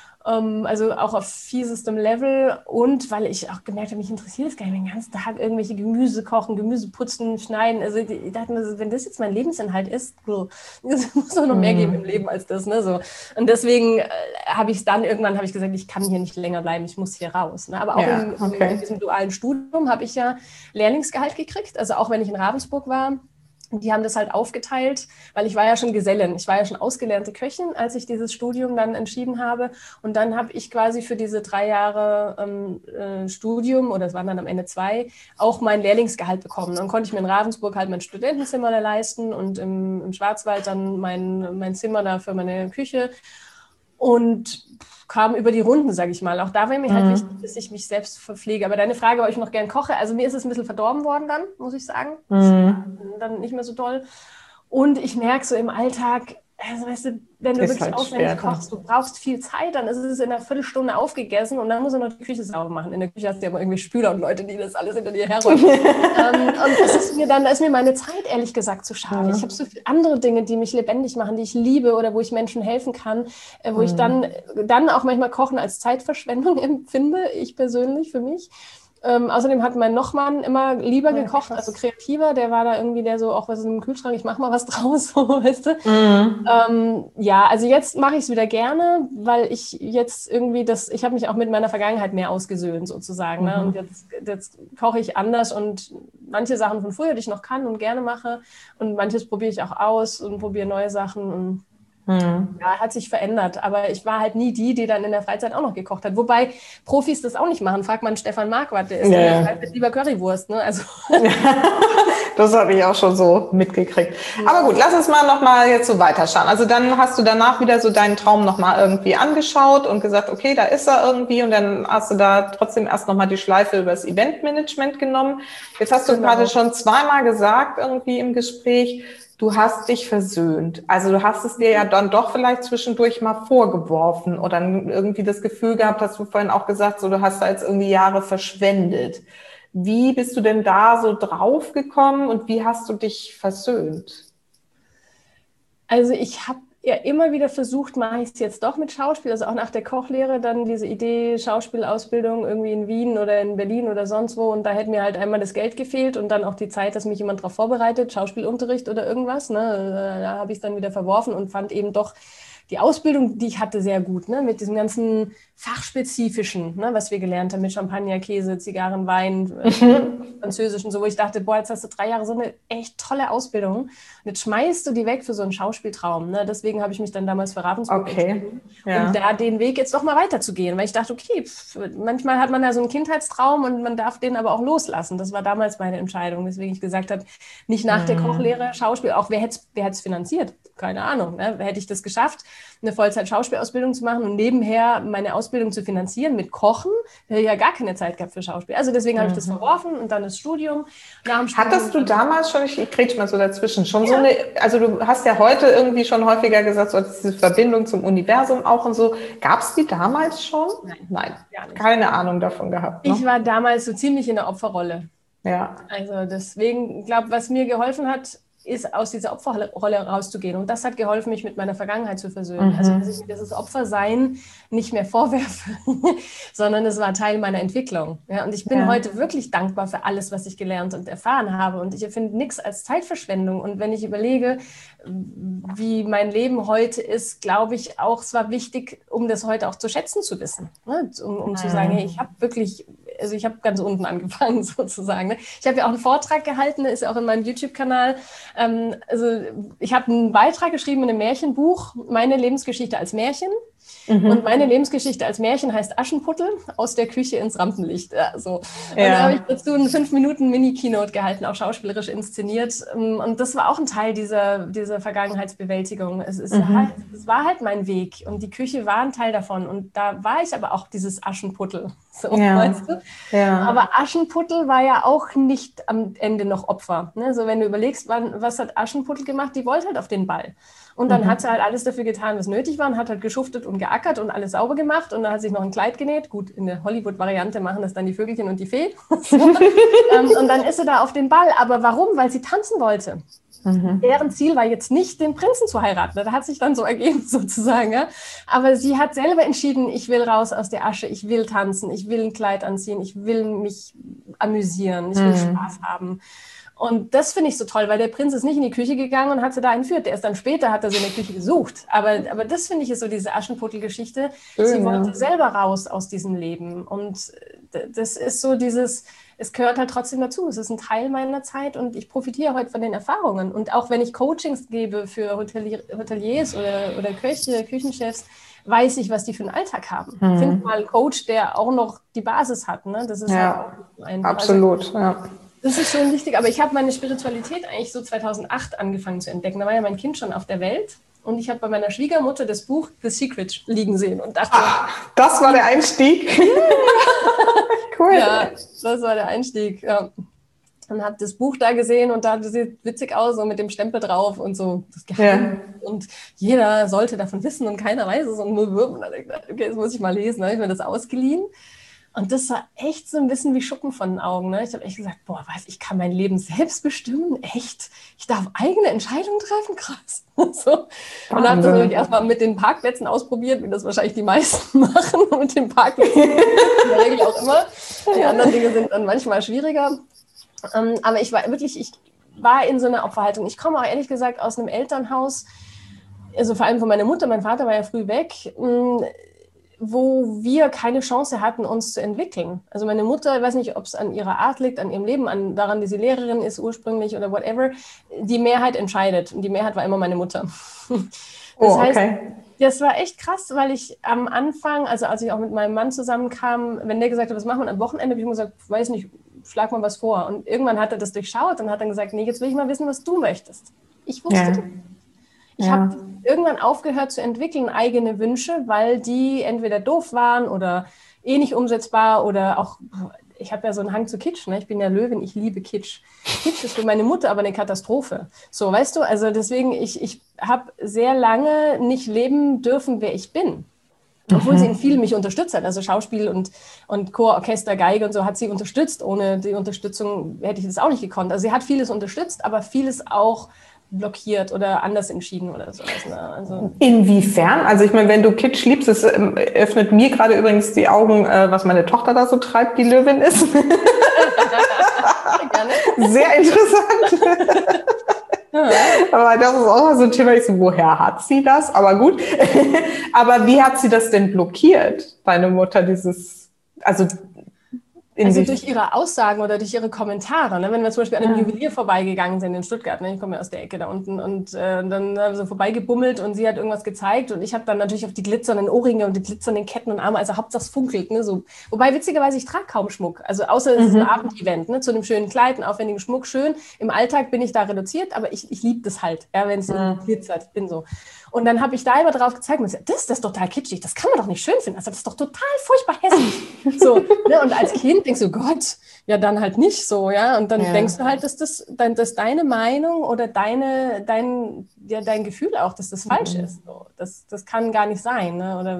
Also auch auf fiesestem Level und weil ich auch gemerkt habe, mich interessiert es gar nicht den ganzen Tag irgendwelche Gemüse kochen, Gemüse putzen, schneiden. Also ich dachte mir, wenn das jetzt mein Lebensinhalt ist, es muss doch noch mehr geben im Leben als das. Ne? So. Und deswegen äh, habe ich es dann, irgendwann habe ich gesagt, ich kann hier nicht länger bleiben, ich muss hier raus. Ne? Aber auch ja, in, okay. in diesem dualen Studium habe ich ja Lehrlingsgehalt gekriegt. Also auch wenn ich in Ravensburg war, die haben das halt aufgeteilt, weil ich war ja schon Gesellin, ich war ja schon ausgelernte Köchin, als ich dieses Studium dann entschieden habe. Und dann habe ich quasi für diese drei Jahre ähm, äh, Studium, oder es waren dann am Ende zwei, auch mein Lehrlingsgehalt bekommen. Dann konnte ich mir in Ravensburg halt mein Studentenzimmer da leisten und im, im Schwarzwald dann mein, mein Zimmer da für meine Küche. Und kam über die Runden, sage ich mal. Auch da war mir halt mhm. wichtig, dass ich mich selbst verpflege. Aber deine Frage, ob ich noch gern koche, also mir ist es ein bisschen verdorben worden dann, muss ich sagen. Mhm. Dann nicht mehr so toll. Und ich merke so im Alltag, also weißt du, wenn du ist wirklich halt aufwendig schwer, kochst, du brauchst viel Zeit, dann ist es in einer Viertelstunde aufgegessen und dann musst du noch die Küche sauber machen. In der Küche hast du ja immer irgendwie Spüler und Leute, die das alles hinter dir herräumen. ähm, und das ist mir dann, da ist mir meine Zeit, ehrlich gesagt, zu schade. Ja. Ich habe so viele andere Dinge, die mich lebendig machen, die ich liebe oder wo ich Menschen helfen kann, äh, wo mhm. ich dann, dann auch manchmal Kochen als Zeitverschwendung empfinde, ich persönlich, für mich. Ähm, außerdem hat mein Nochmann immer lieber ja, gekocht, krass. Also kreativer, der war da irgendwie der so, auch was ist im Kühlschrank, ich mache mal was draus, so, weißt du. Mhm. Ähm, ja, also jetzt mache ich es wieder gerne, weil ich jetzt irgendwie das, ich habe mich auch mit meiner Vergangenheit mehr ausgesöhnt sozusagen, mhm. ne? Und jetzt, jetzt koche ich anders und manche Sachen von früher, die ich noch kann und gerne mache und manches probiere ich auch aus und probiere neue Sachen und Hm. ja, hat sich verändert, aber ich war halt nie die, die dann in der Freizeit auch noch gekocht hat. Wobei Profis das auch nicht machen. Frag mal Stefan Marquardt, der ist ja, ja. Halt lieber Currywurst. Ne? Also. Das habe ich auch schon so mitgekriegt. Ja. Aber gut, lass uns mal nochmal jetzt so weiterschauen. Also dann hast du danach wieder so deinen Traum nochmal irgendwie angeschaut und gesagt, okay, da ist er irgendwie und dann hast du da trotzdem erst nochmal die Schleife über das Eventmanagement genommen. Jetzt hast du genau. gerade schon zweimal gesagt irgendwie im Gespräch, du hast dich versöhnt. Also du hast es dir ja dann doch vielleicht zwischendurch mal vorgeworfen oder irgendwie das Gefühl gehabt, hast du vorhin auch gesagt, so du hast da jetzt irgendwie Jahre verschwendet. Wie bist du denn da so drauf gekommen und wie hast du dich versöhnt? Also ich habe ja immer wieder versucht, mache ich es jetzt doch mit Schauspiel, also auch nach der Kochlehre dann diese Idee, Schauspielausbildung irgendwie in Wien oder in Berlin oder sonst wo und da hätte mir halt einmal das Geld gefehlt und dann auch die Zeit, dass mich jemand darauf vorbereitet, Schauspielunterricht oder irgendwas, ne? Da habe ich es dann wieder verworfen und fand eben doch die Ausbildung, die ich hatte, sehr gut, ne? Mit diesem ganzen Fachspezifischen, ne? Was wir gelernt haben mit Champagner, Käse, Zigarren, Wein, äh, Französischen, so wo ich dachte, boah, jetzt hast du drei Jahre so eine echt tolle Ausbildung und jetzt schmeißt du die weg für so einen Schauspieltraum. Ne? Deswegen habe ich mich dann damals für Ravensburg okay. entschieden, ja. um da den Weg jetzt doch mal weiterzugehen, weil ich dachte, okay, pff, manchmal hat man ja so einen Kindheitstraum und man darf den aber auch loslassen. Das war damals meine Entscheidung, weswegen ich gesagt habe, nicht nach mhm. der Kochlehre Schauspiel, auch wer hätte es wer hätt's finanziert? Keine Ahnung, ne? Hätte ich das geschafft, eine Vollzeit-Schauspielausbildung zu machen und nebenher meine Ausbildung zu finanzieren mit Kochen, hätte ich ja gar keine Zeit gehabt für Schauspiel. Also deswegen mhm. habe ich das verworfen und dann das Studium. Nach dem Studium Hattest du damals schon, ich kriege mal so dazwischen, schon ja. so eine, also du hast ja heute irgendwie schon häufiger gesagt, so diese Verbindung zum Universum auch und so. Gab es die damals schon? Nein. Nein, keine Ahnung davon gehabt. Ne? Ich war damals so ziemlich in der Opferrolle. Ja. Also deswegen, glaube, was mir geholfen hat, ist, aus dieser Opferrolle rauszugehen. Und das hat geholfen, mich mit meiner Vergangenheit zu versöhnen. Mhm. Also, dass ich mir dieses Opfersein nicht mehr vorwerfe, sondern es war Teil meiner Entwicklung. Ja, und ich bin ja. heute wirklich dankbar für alles, was ich gelernt und erfahren habe. Und ich empfinde nichts als Zeitverschwendung. Und wenn ich überlege, wie mein Leben heute ist, glaube ich auch, es war wichtig, um das heute auch zu schätzen zu wissen. Ne? Um, um mhm. zu sagen, hey, ich habe wirklich, also ich habe ganz unten angefangen sozusagen. Ne? Ich habe ja auch einen Vortrag gehalten, der ist ja auch in meinem YouTube-Kanal. Ähm, also ich habe einen Beitrag geschrieben in einem Märchenbuch, meine Lebensgeschichte als Märchen. Mhm. Und meine Lebensgeschichte als Märchen heißt Aschenputtel, aus der Küche ins Rampenlicht. Ja, so. Und ja. da habe ich dazu einen fünf Minuten Mini-Keynote gehalten, auch schauspielerisch inszeniert. Und das war auch ein Teil dieser, dieser Vergangenheitsbewältigung. Es, ist mhm. halt, es war halt mein Weg und die Küche war ein Teil davon. Und da war ich aber auch dieses Aschenputtel. So, ja. weißt du? Ja. Aber Aschenputtel war ja auch nicht am Ende noch Opfer. Ne? So, wenn du überlegst, wann, was hat Aschenputtel gemacht? Die wollte halt auf den Ball. Und dann mhm. hat sie halt alles dafür getan, was nötig war, und hat halt geschuftet und geackert und alles sauber gemacht. Und dann hat sich noch ein Kleid genäht. Gut, in der Hollywood-Variante machen das dann die Vögelchen und die Fee. So. ähm, und dann ist sie da auf den Ball. Aber warum? Weil sie tanzen wollte. Mhm. Deren Ziel war jetzt nicht, den Prinzen zu heiraten. Das hat sich dann so ergeben, sozusagen. Ja? Aber sie hat selber entschieden, ich will raus aus der Asche, ich will tanzen, ich will ein Kleid anziehen, ich will mich amüsieren, ich will mhm. Spaß haben. Und das finde ich so toll, weil der Prinz ist nicht in die Küche gegangen und hat sie da entführt. Erst dann später hat er sie in der Küche gesucht. Aber, aber das finde ich ist so diese Aschenputtel-Geschichte. Schön, sie wollte ja. selber raus aus diesem Leben. Und das ist so dieses, es gehört halt trotzdem dazu. Es ist ein Teil meiner Zeit und ich profitiere heute von den Erfahrungen. Und auch wenn ich Coachings gebe für Hotelier, Hoteliers oder, oder Köche, Küchenchefs, weiß ich, was die für einen Alltag haben. Hm. Find mal einen Coach, der auch noch die Basis hat. Ne? Das ist ja, halt ein, absolut, also, ja. Das ist schon wichtig, aber ich habe meine Spiritualität eigentlich so zweitausendacht angefangen zu entdecken. Da war ja mein Kind schon auf der Welt und ich habe bei meiner Schwiegermutter das Buch The Secret liegen sehen und dachte... Ach, das war der Einstieg? Cool. Ja, das war der Einstieg, ja. Und habe das Buch da gesehen und da sieht witzig aus, so mit dem Stempel drauf und so das Geheimnis. Ja. Und jeder sollte davon wissen und keiner weiß es und nur wirbt. Und dann habe ich gedacht, okay, das muss ich mal lesen. Dann habe ich mir das ausgeliehen. Und das war echt so ein bisschen wie Schuppen von den Augen. Ne? Ich habe echt gesagt, boah, was, ich kann mein Leben selbst bestimmen? Echt? Ich darf eigene Entscheidungen treffen? Krass. So. Und dann habe ich erstmal mit den Parkplätzen ausprobiert, wie das wahrscheinlich die meisten machen. Und mit den Parkplätzen in der Regel auch immer. Die anderen Dinge sind dann manchmal schwieriger. Ähm, aber ich war wirklich, ich war in so einer Opferhaltung. Ich komme auch ehrlich gesagt aus einem Elternhaus, also vor allem von meiner Mutter, mein Vater war ja früh weg, mh, wo wir keine Chance hatten, uns zu entwickeln. Also meine Mutter, ich weiß nicht, ob es an ihrer Art liegt, an ihrem Leben, an daran, dass sie Lehrerin ist ursprünglich oder whatever, die Mehrheit entscheidet. Und die Mehrheit war immer meine Mutter. Das oh, heißt, okay. Das war echt krass, weil ich am Anfang, also als ich auch mit meinem Mann zusammenkam, wenn der gesagt hat, was machen wir am Wochenende, habe ich immer gesagt, weiß nicht, schlag mal was vor. Und irgendwann hat er das durchschaut und hat dann gesagt, nee, jetzt will ich mal wissen, was du möchtest. Ich wusste ja. das. Ich ja. habe irgendwann aufgehört zu entwickeln, eigene Wünsche, weil die entweder doof waren oder eh nicht umsetzbar oder auch, ich habe ja so einen Hang zu Kitsch, ne? Ich bin ja Löwin, ich liebe Kitsch. Kitsch ist für meine Mutter aber eine Katastrophe. So, weißt du, also deswegen, ich, ich habe sehr lange nicht leben dürfen, wer ich bin. Obwohl mhm. sie in viel mich unterstützt hat, also Schauspiel und, und Chor, Orchester, Geige und so hat sie unterstützt. Ohne die Unterstützung hätte ich das auch nicht gekonnt. Also sie hat vieles unterstützt, aber vieles auch blockiert oder anders entschieden oder so. Also inwiefern? Also ich meine, wenn du Kitsch liebst, es öffnet mir gerade übrigens die Augen, was meine Tochter da so treibt, die Löwin ist. Sehr interessant. Ja. Aber das ist auch so ein Thema, ich so, woher hat sie das? Aber gut. Aber wie hat sie das denn blockiert, deine Mutter, dieses, also Also durch ihre Aussagen oder durch ihre Kommentare. Ne? Wenn wir zum Beispiel an einem ja. Juwelier vorbeigegangen sind in Stuttgart, ne? Ich komme ja aus der Ecke da unten, und äh, dann haben wir so vorbeigebummelt und sie hat irgendwas gezeigt und ich habe dann natürlich auf die glitzernden Ohrringe und die glitzernden Ketten und Arme, also Hauptsache es funkelt. Ne? So. Wobei witzigerweise, ich trage kaum Schmuck, also außer es ist ein mhm. Abendevent, ne? Zu einem schönen Kleid, einem aufwendigen Schmuck, schön. Im Alltag bin ich da reduziert, aber ich, ich liebe das halt, ja, wenn es mhm. glitzert, ich bin so. Und dann habe ich da immer drauf gezeigt und gesagt, das, das ist total kitschig, das kann man doch nicht schön finden, also das ist doch total furchtbar hässlich. So, ne? Und als Kind denkst du, Gott, ja dann halt nicht so, ja. Und dann ja. denkst du halt, dass das dein, dass deine Meinung oder deine, dein, ja, dein Gefühl auch, dass das falsch mhm. ist. So. Das, das kann gar nicht sein. Ne? Oder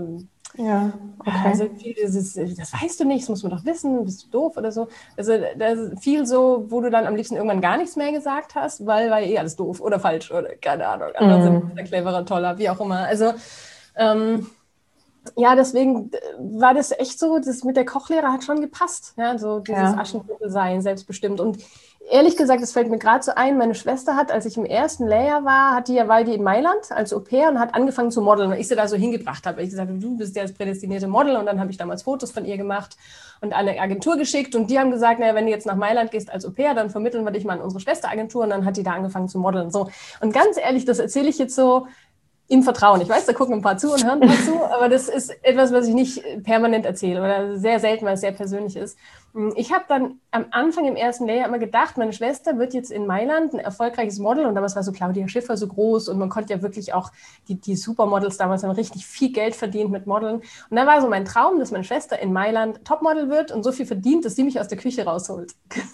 Ja, okay. Also viel dieses, das weißt du nicht, das muss man doch wissen, bist du doof oder so. Also das ist viel so, wo du dann am liebsten irgendwann gar nichts mehr gesagt hast, weil war eh alles doof oder falsch oder keine Ahnung, andere sind Mhm. der cleverer, toller, wie auch immer. Also ähm, ja, deswegen war das echt so, das mit der Kochlehre hat schon gepasst, ja, so dieses Ja. Aschenputtel sein, selbstbestimmt. Und ehrlich gesagt, das fällt mir gerade so ein, meine Schwester hat, als ich im ersten Lehrjahr war, hat die ja, war die in Mailand als Au-pair und hat angefangen zu modeln, weil ich sie da so hingebracht habe. Ich gesagt habe, du bist ja das prädestinierte Model, und dann habe ich damals Fotos von ihr gemacht und an eine Agentur geschickt, und die haben gesagt, naja, wenn du jetzt nach Mailand gehst als Au-pair, dann vermitteln wir dich mal an unsere Schwesteragentur, und dann hat die da angefangen zu modeln. So. Und ganz ehrlich, das erzähle ich jetzt so im Vertrauen. Ich weiß, da gucken ein paar zu und hören ein paar zu, aber das ist etwas, was ich nicht permanent erzähle oder sehr selten, weil es sehr persönlich ist. Ich habe dann am Anfang im ersten Lehrjahr immer gedacht, meine Schwester wird jetzt in Mailand ein erfolgreiches Model, und damals war so Claudia Schiffer so groß und man konnte ja wirklich auch, die, die Supermodels damals haben richtig viel Geld verdient mit Modeln. Und da war so mein Traum, dass meine Schwester in Mailand Topmodel wird und so viel verdient, dass sie mich aus der Küche rausholt.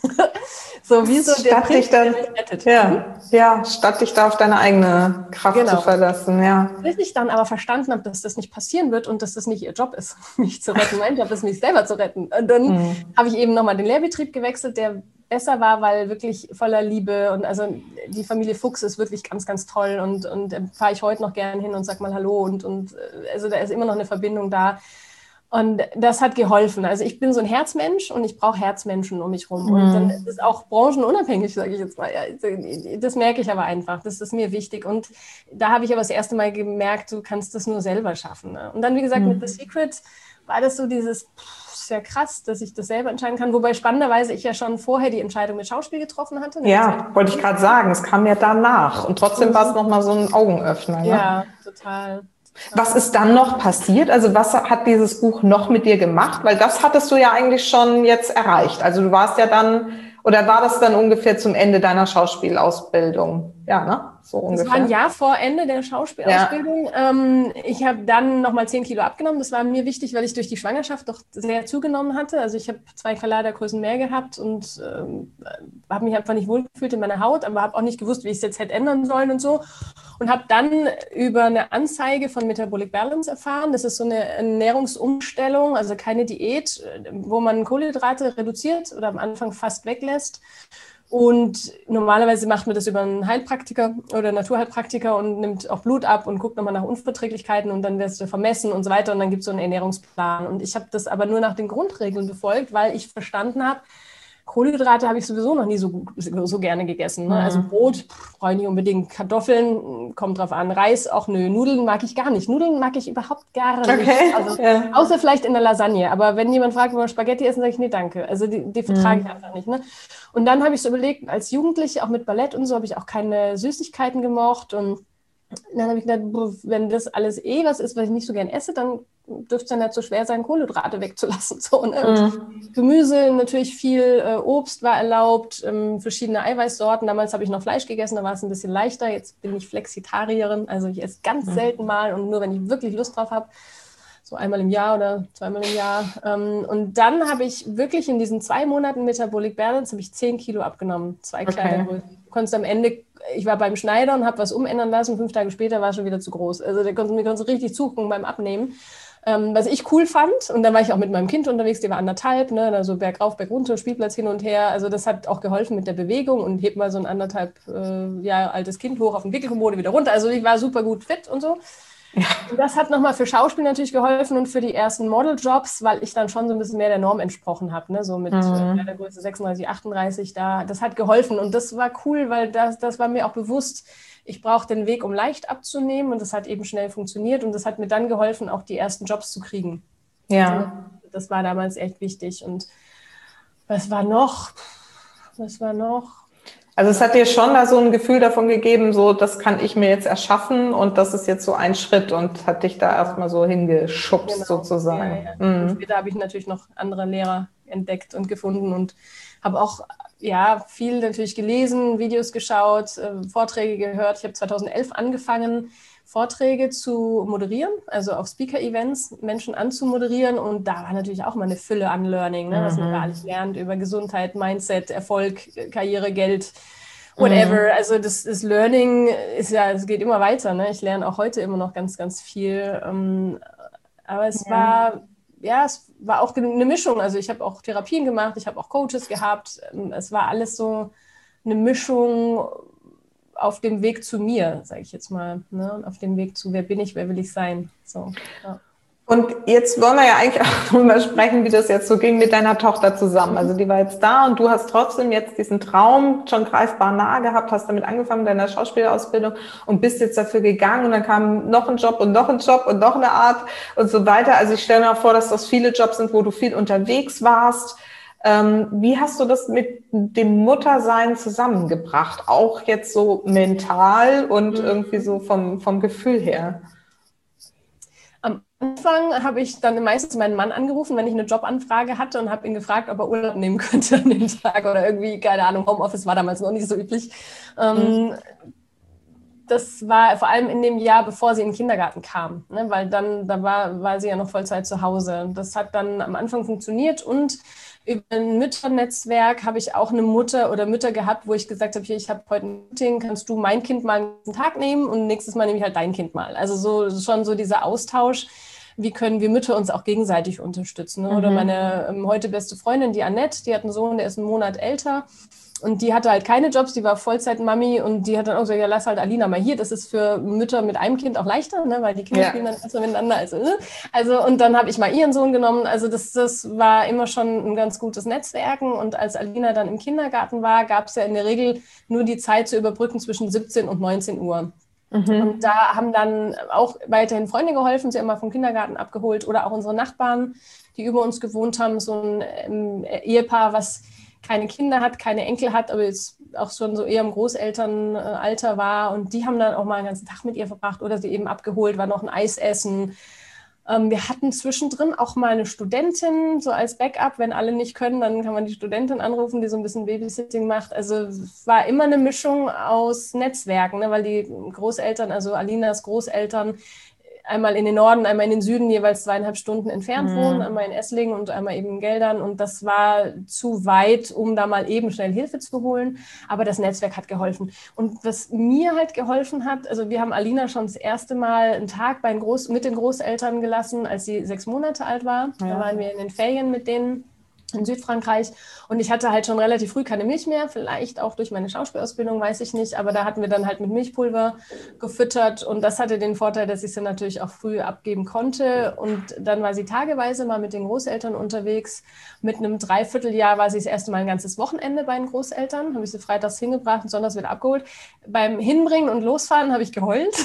So wie so der Prinz, dann, der mich rettet. Ja, Mhm. ja, statt dich da auf deine eigene Kraft Genau. zu verlassen, ja. Bis ich dann aber verstanden habe, dass das nicht passieren wird und dass das nicht ihr Job ist, mich zu retten. Mein Job ist, mich selber zu retten. Und dann mhm. habe ich eben nochmal den Lehrbetrieb gewechselt, der besser war, weil wirklich voller Liebe, und also die Familie Fuchs ist wirklich ganz, ganz toll, und, und äh, fahre ich heute noch gern hin und sag mal Hallo, und, und also da ist immer noch eine Verbindung da. Und das hat geholfen. Also ich bin so ein Herzmensch und ich brauche Herzmenschen um mich rum. Mhm. Und dann ist es auch branchenunabhängig, sage ich jetzt mal. Ja, das merke ich aber einfach. Das ist mir wichtig. Und da habe ich aber das erste Mal gemerkt, du kannst das nur selber schaffen. Ne? Und dann, wie gesagt, mhm. mit The Secret war das so dieses, pff, sehr krass, dass ich das selber entscheiden kann. Wobei spannenderweise ich ja schon vorher die Entscheidung mit Schauspiel getroffen hatte. Ja, wollte ich gerade sagen. Es kam ja danach. Und trotzdem mhm. war es nochmal so ein Augenöffner. Ne? Ja, total. Was ist dann noch passiert? Also was hat dieses Buch noch mit dir gemacht? Weil das hattest du ja eigentlich schon jetzt erreicht. Also du warst ja dann, oder war das dann ungefähr zum Ende deiner Schauspielausbildung? Ja, ne? So ungefähr. Das war ein Jahr vor Ende der Schauspielausbildung. Ja. Ähm, ich habe dann nochmal zehn Kilo abgenommen. Das war mir wichtig, weil ich durch die Schwangerschaft doch sehr zugenommen hatte. Also ich habe zwei Kleidergrößen mehr gehabt und ähm, habe mich einfach nicht wohlgefühlt in meiner Haut, aber habe auch nicht gewusst, wie ich es jetzt hätte ändern sollen und so. Und habe dann über eine Anzeige von Metabolic Balance erfahren. Das ist so eine Ernährungsumstellung, also keine Diät, wo man Kohlenhydrate reduziert oder am Anfang fast weglässt. Und normalerweise macht man das über einen Heilpraktiker oder Naturheilpraktiker und nimmt auch Blut ab und guckt nochmal nach Unverträglichkeiten, und dann wirst du vermessen und so weiter, und dann gibt es so einen Ernährungsplan. Und ich habe das aber nur nach den Grundregeln befolgt, weil ich verstanden habe, Kohlenhydrate habe ich sowieso noch nie so gut, so gerne gegessen. Ne? Mhm. Also Brot brauche ich nicht unbedingt, Kartoffeln, kommt drauf an, Reis auch nö, Nudeln mag ich gar nicht. Nudeln mag ich überhaupt gar nicht. Okay. Also, ja. Außer vielleicht in der Lasagne. Aber wenn jemand fragt, wo wir Spaghetti essen, sage ich, nee, danke. Also die, die vertrage mhm. ich einfach nicht. Ne? Und dann habe ich so überlegt, als Jugendliche, auch mit Ballett und so, habe ich auch keine Süßigkeiten gemocht. Und dann habe ich gedacht, wenn das alles eh was ist, was ich nicht so gern esse, dann dürfte es dann nicht so schwer sein, Kohlenhydrate wegzulassen. So, ne? Mhm. Gemüse, natürlich viel, äh, Obst war erlaubt, ähm, verschiedene Eiweißsorten. Damals habe ich noch Fleisch gegessen, da war es ein bisschen leichter. Jetzt bin ich Flexitarierin, also ich esse ganz mhm. selten mal und nur, wenn ich wirklich Lust drauf habe. So einmal im Jahr oder zweimal im Jahr. Ähm, und dann habe ich wirklich in diesen zwei Monaten Metabolic Balance habe ich zehn Kilo abgenommen. Zwei Kleidergrößen. Okay. Du konntest am Ende, ich war beim Schneider und habe was umändern lassen. Fünf Tage später war es schon wieder zu groß. Also der konnte mir konntest richtig zugucken beim Abnehmen. Ähm, was ich cool fand, und dann war ich auch mit meinem Kind unterwegs, die war anderthalb, ne, also bergauf, bergunter, Spielplatz hin und her. Also das hat auch geholfen mit der Bewegung, und heb mal so ein anderthalb äh, Jahre altes Kind hoch auf den Wickelkommode wieder runter. Also ich war super gut fit und so. Ja. Und das hat nochmal für Schauspiel natürlich geholfen und für die ersten Modeljobs, weil ich dann schon so ein bisschen mehr der Norm entsprochen habe, ne? So mit mhm. äh, der Größe sechsunddreißig, achtunddreißig, da, das hat geholfen, und das war cool, weil das, das war mir auch bewusst, ich brauche den Weg, um leicht abzunehmen, und das hat eben schnell funktioniert, und das hat mir dann geholfen, auch die ersten Jobs zu kriegen. Ja. Also, das war damals echt wichtig. Und was war noch? Was war noch? Also es hat dir schon da so ein Gefühl davon gegeben, so das kann ich mir jetzt erschaffen, und das ist jetzt so ein Schritt, und hat dich da erstmal so hingeschubst, genau. sozusagen. Ja, ja. Mhm. Und später habe ich natürlich noch andere Lehrer entdeckt und gefunden und habe auch ja viel natürlich gelesen, Videos geschaut, äh, Vorträge gehört. Ich habe zweitausendelf angefangen, Vorträge zu moderieren, also auf Speaker-Events Menschen anzumoderieren, und da war natürlich auch mal eine Fülle an Learning, ne, was man da alles lernt über Gesundheit, Mindset, Erfolg, Karriere, Geld, whatever. Mhm. Also das, das Learning ist ja, es geht immer weiter. Ne? Ich lerne auch heute immer noch ganz, ganz viel. Ähm, Aber es Ja. war, ja, es war auch eine Mischung. Also ich habe auch Therapien gemacht, ich habe auch Coaches gehabt. Es war alles so eine Mischung auf dem Weg zu mir, sage ich jetzt mal. Ne? Auf dem Weg zu, wer bin ich, wer will ich sein. So, ja. Und jetzt wollen wir ja eigentlich auch darüber sprechen, wie das jetzt so ging mit deiner Tochter zusammen. Also die war jetzt da und du hast trotzdem jetzt diesen Traum schon greifbar nahe gehabt, hast damit angefangen mit deiner Schauspielausbildung und bist jetzt dafür gegangen und dann kam noch ein Job und noch ein Job und noch eine Art und so weiter. Also ich stelle mir auch vor, dass das viele Jobs sind, wo du viel unterwegs warst. Ähm, wie hast du das mit dem Muttersein zusammengebracht? Auch jetzt so mental und mhm. irgendwie so vom, vom Gefühl her? Am Anfang habe ich dann meistens meinen Mann angerufen, wenn ich eine Jobanfrage hatte und habe ihn gefragt, ob er Urlaub nehmen könnte an dem Tag oder irgendwie, keine Ahnung, Homeoffice war damals noch nicht so üblich. Mhm. Ähm, das war vor allem in dem Jahr, bevor sie in den Kindergarten kam, ne? Weil dann, da war, war sie ja noch Vollzeit zu Hause. Das hat dann am Anfang funktioniert und über ein Mütternetzwerk habe ich auch eine Mutter oder Mütter gehabt, wo ich gesagt habe, hier, ich habe heute ein Meeting, kannst du mein Kind mal einen Tag nehmen und nächstes Mal nehme ich halt dein Kind mal. Also so schon so dieser Austausch, wie können wir Mütter uns auch gegenseitig unterstützen. Ne? Oder meine ähm, heute beste Freundin, die Annette, die hat einen Sohn, der ist einen Monat älter. Und die hatte halt keine Jobs, die war Vollzeit-Mami und die hat dann auch gesagt, ja, lass halt Alina mal hier. Das ist für Mütter mit einem Kind auch leichter, ne? Weil die Kinder ja. spielen dann besser miteinander. Also, also und dann habe ich mal ihren Sohn genommen. Also das, das war immer schon ein ganz gutes Netzwerken. Und als Alina dann im Kindergarten war, gab es ja in der Regel nur die Zeit zu überbrücken zwischen siebzehn und neunzehn Uhr. Mhm. Und da haben dann auch weiterhin Freunde geholfen, sie immer vom Kindergarten abgeholt oder auch unsere Nachbarn, die über uns gewohnt haben. So ein ähm, Ehepaar, was keine Kinder hat, keine Enkel hat, aber jetzt auch schon so eher im Großelternalter war. Und die haben dann auch mal einen ganzen Tag mit ihr verbracht oder sie eben abgeholt, war noch ein Eis essen. Ähm, wir hatten zwischendrin auch mal eine Studentin, so als Backup. Wenn alle nicht können, dann kann man die Studentin anrufen, die so ein bisschen Babysitting macht. Also es war immer eine Mischung aus Netzwerken, ne? Weil die Großeltern, also Alinas Großeltern, einmal in den Norden, einmal in den Süden, jeweils zweieinhalb Stunden entfernt mhm. wohnen, einmal in Esslingen und einmal eben in Geldern. Und das war zu weit, um da mal eben schnell Hilfe zu holen. Aber das Netzwerk hat geholfen. Und was mir halt geholfen hat, also wir haben Alina schon das erste Mal einen Tag bei den Groß- mit den Großeltern gelassen, als sie sechs Monate alt war. Ja. Da waren wir in den Ferien mit denen in Südfrankreich und ich hatte halt schon relativ früh keine Milch mehr, vielleicht auch durch meine Schauspielausbildung, weiß ich nicht, aber da hatten wir dann halt mit Milchpulver gefüttert und das hatte den Vorteil, dass ich sie natürlich auch früh abgeben konnte und dann war sie tageweise mal mit den Großeltern unterwegs. Mit einem Dreivierteljahr war sie das erste Mal ein ganzes Wochenende bei den Großeltern, habe ich sie freitags hingebracht und sonntags wieder abgeholt. Beim Hinbringen und Losfahren habe ich geheult.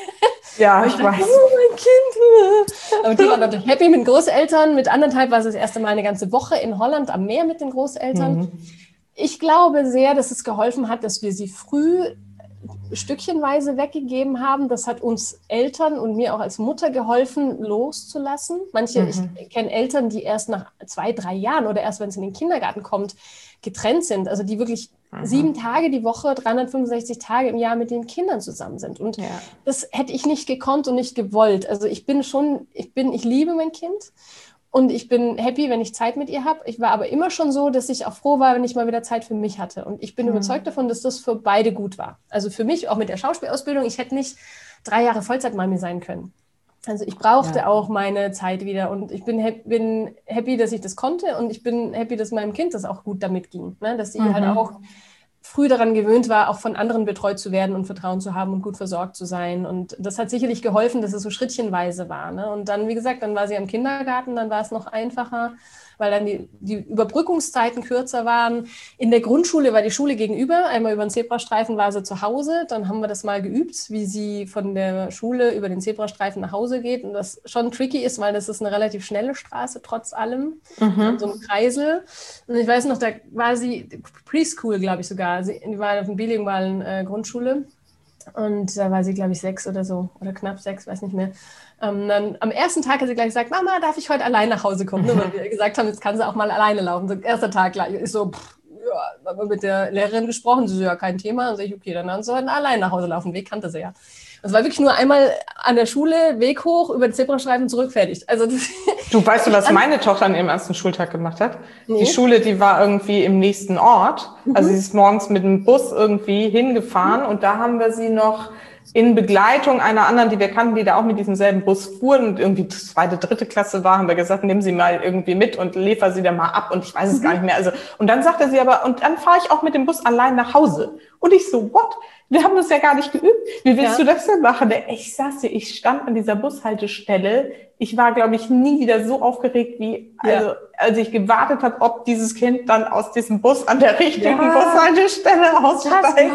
Ja, ich, ich dachte, weiß. Oh, mein Kind. Aber die waren natürlich happy mit den Großeltern. Mit anderthalb war es das erste Mal eine ganze Woche in Holland am Meer mit den Großeltern. Mhm. Ich glaube sehr, dass es geholfen hat, dass wir sie früh stückchenweise weggegeben haben. Das hat uns Eltern und mir auch als Mutter geholfen, loszulassen. Manche, mhm. ich kenne Eltern, die erst nach zwei, drei Jahren oder erst, wenn es in den Kindergarten kommt, getrennt sind. Also die wirklich mhm. sieben Tage die Woche, dreihundertfünfundsechzig Tage im Jahr mit den Kindern zusammen sind. Und ja. das hätte ich nicht gekonnt und nicht gewollt. Also ich bin schon, ich bin, ich liebe mein Kind. Und ich bin happy, wenn ich Zeit mit ihr habe. Ich war aber immer schon so, dass ich auch froh war, wenn ich mal wieder Zeit für mich hatte. Und ich bin mhm. überzeugt davon, dass das für beide gut war. Also für mich, auch mit der Schauspielausbildung, ich hätte nicht drei Jahre Vollzeit-Mami sein können. Also ich brauchte ja. auch meine Zeit wieder. Und ich bin, ha- bin happy, dass ich das konnte. Und ich bin happy, dass meinem Kind das auch gut damit ging. Ne? Dass sie mhm. halt auch früh daran gewöhnt war, auch von anderen betreut zu werden und Vertrauen zu haben und gut versorgt zu sein. Und das hat sicherlich geholfen, dass es so schrittchenweise war. Ne? Und dann, wie gesagt, dann war sie im Kindergarten, dann war es noch einfacher, weil dann die, die Überbrückungszeiten kürzer waren. In der Grundschule war die Schule gegenüber. Einmal über den Zebrastreifen war sie zu Hause. Dann haben wir das mal geübt, wie sie von der Schule über den Zebrastreifen nach Hause geht. Und das schon tricky ist, weil das ist eine relativ schnelle Straße, trotz allem. Mhm. So ein Kreisel. Und ich weiß noch, da war sie Preschool, glaube ich sogar. Sie die war auf einer bilingualen äh, Grundschule. Und da war sie, glaube ich, sechs oder so. Oder knapp sechs, weiß nicht mehr. Ähm, dann, am ersten Tag hat sie gleich gesagt, Mama, darf ich heute allein nach Hause kommen? Mhm. Weil wir gesagt haben, jetzt kann sie auch mal alleine laufen. So, erster Tag gleich ist so, pff, ja, haben wir mit der Lehrerin gesprochen. Sie so, ja, kein Thema. Dann sage ich, okay, dann kann sie heute allein nach Hause laufen. Weg kannte sie ja. Das war wirklich nur einmal an der Schule, Weg hoch, über den Zebrastreifen zurück, fertig. Also das, du weißt du, was meine Tochter an ihrem ersten Schultag gemacht hat? Nee. Die Schule, die war irgendwie im nächsten Ort. Mhm. Also sie ist morgens mit dem Bus irgendwie hingefahren mhm. und da haben wir sie noch in Begleitung einer anderen, die wir kannten, die da auch mit diesem selben Bus fuhren und irgendwie zweite, dritte Klasse war, haben wir gesagt, nehmen Sie mal irgendwie mit und liefer Sie da mal ab und ich weiß es gar nicht mehr. Also, und dann sagte sie aber, und dann fahre ich auch mit dem Bus allein nach Hause. Und ich so, what? Wir haben das ja gar nicht geübt. Wie willst ja. du das denn machen? Ich saß hier, ich stand an dieser Bushaltestelle. Ich war, glaube ich, nie wieder so aufgeregt, wie also, ja. als ich gewartet habe, ob dieses Kind dann aus diesem Bus an der richtigen ja. Bushaltestelle aussteigt.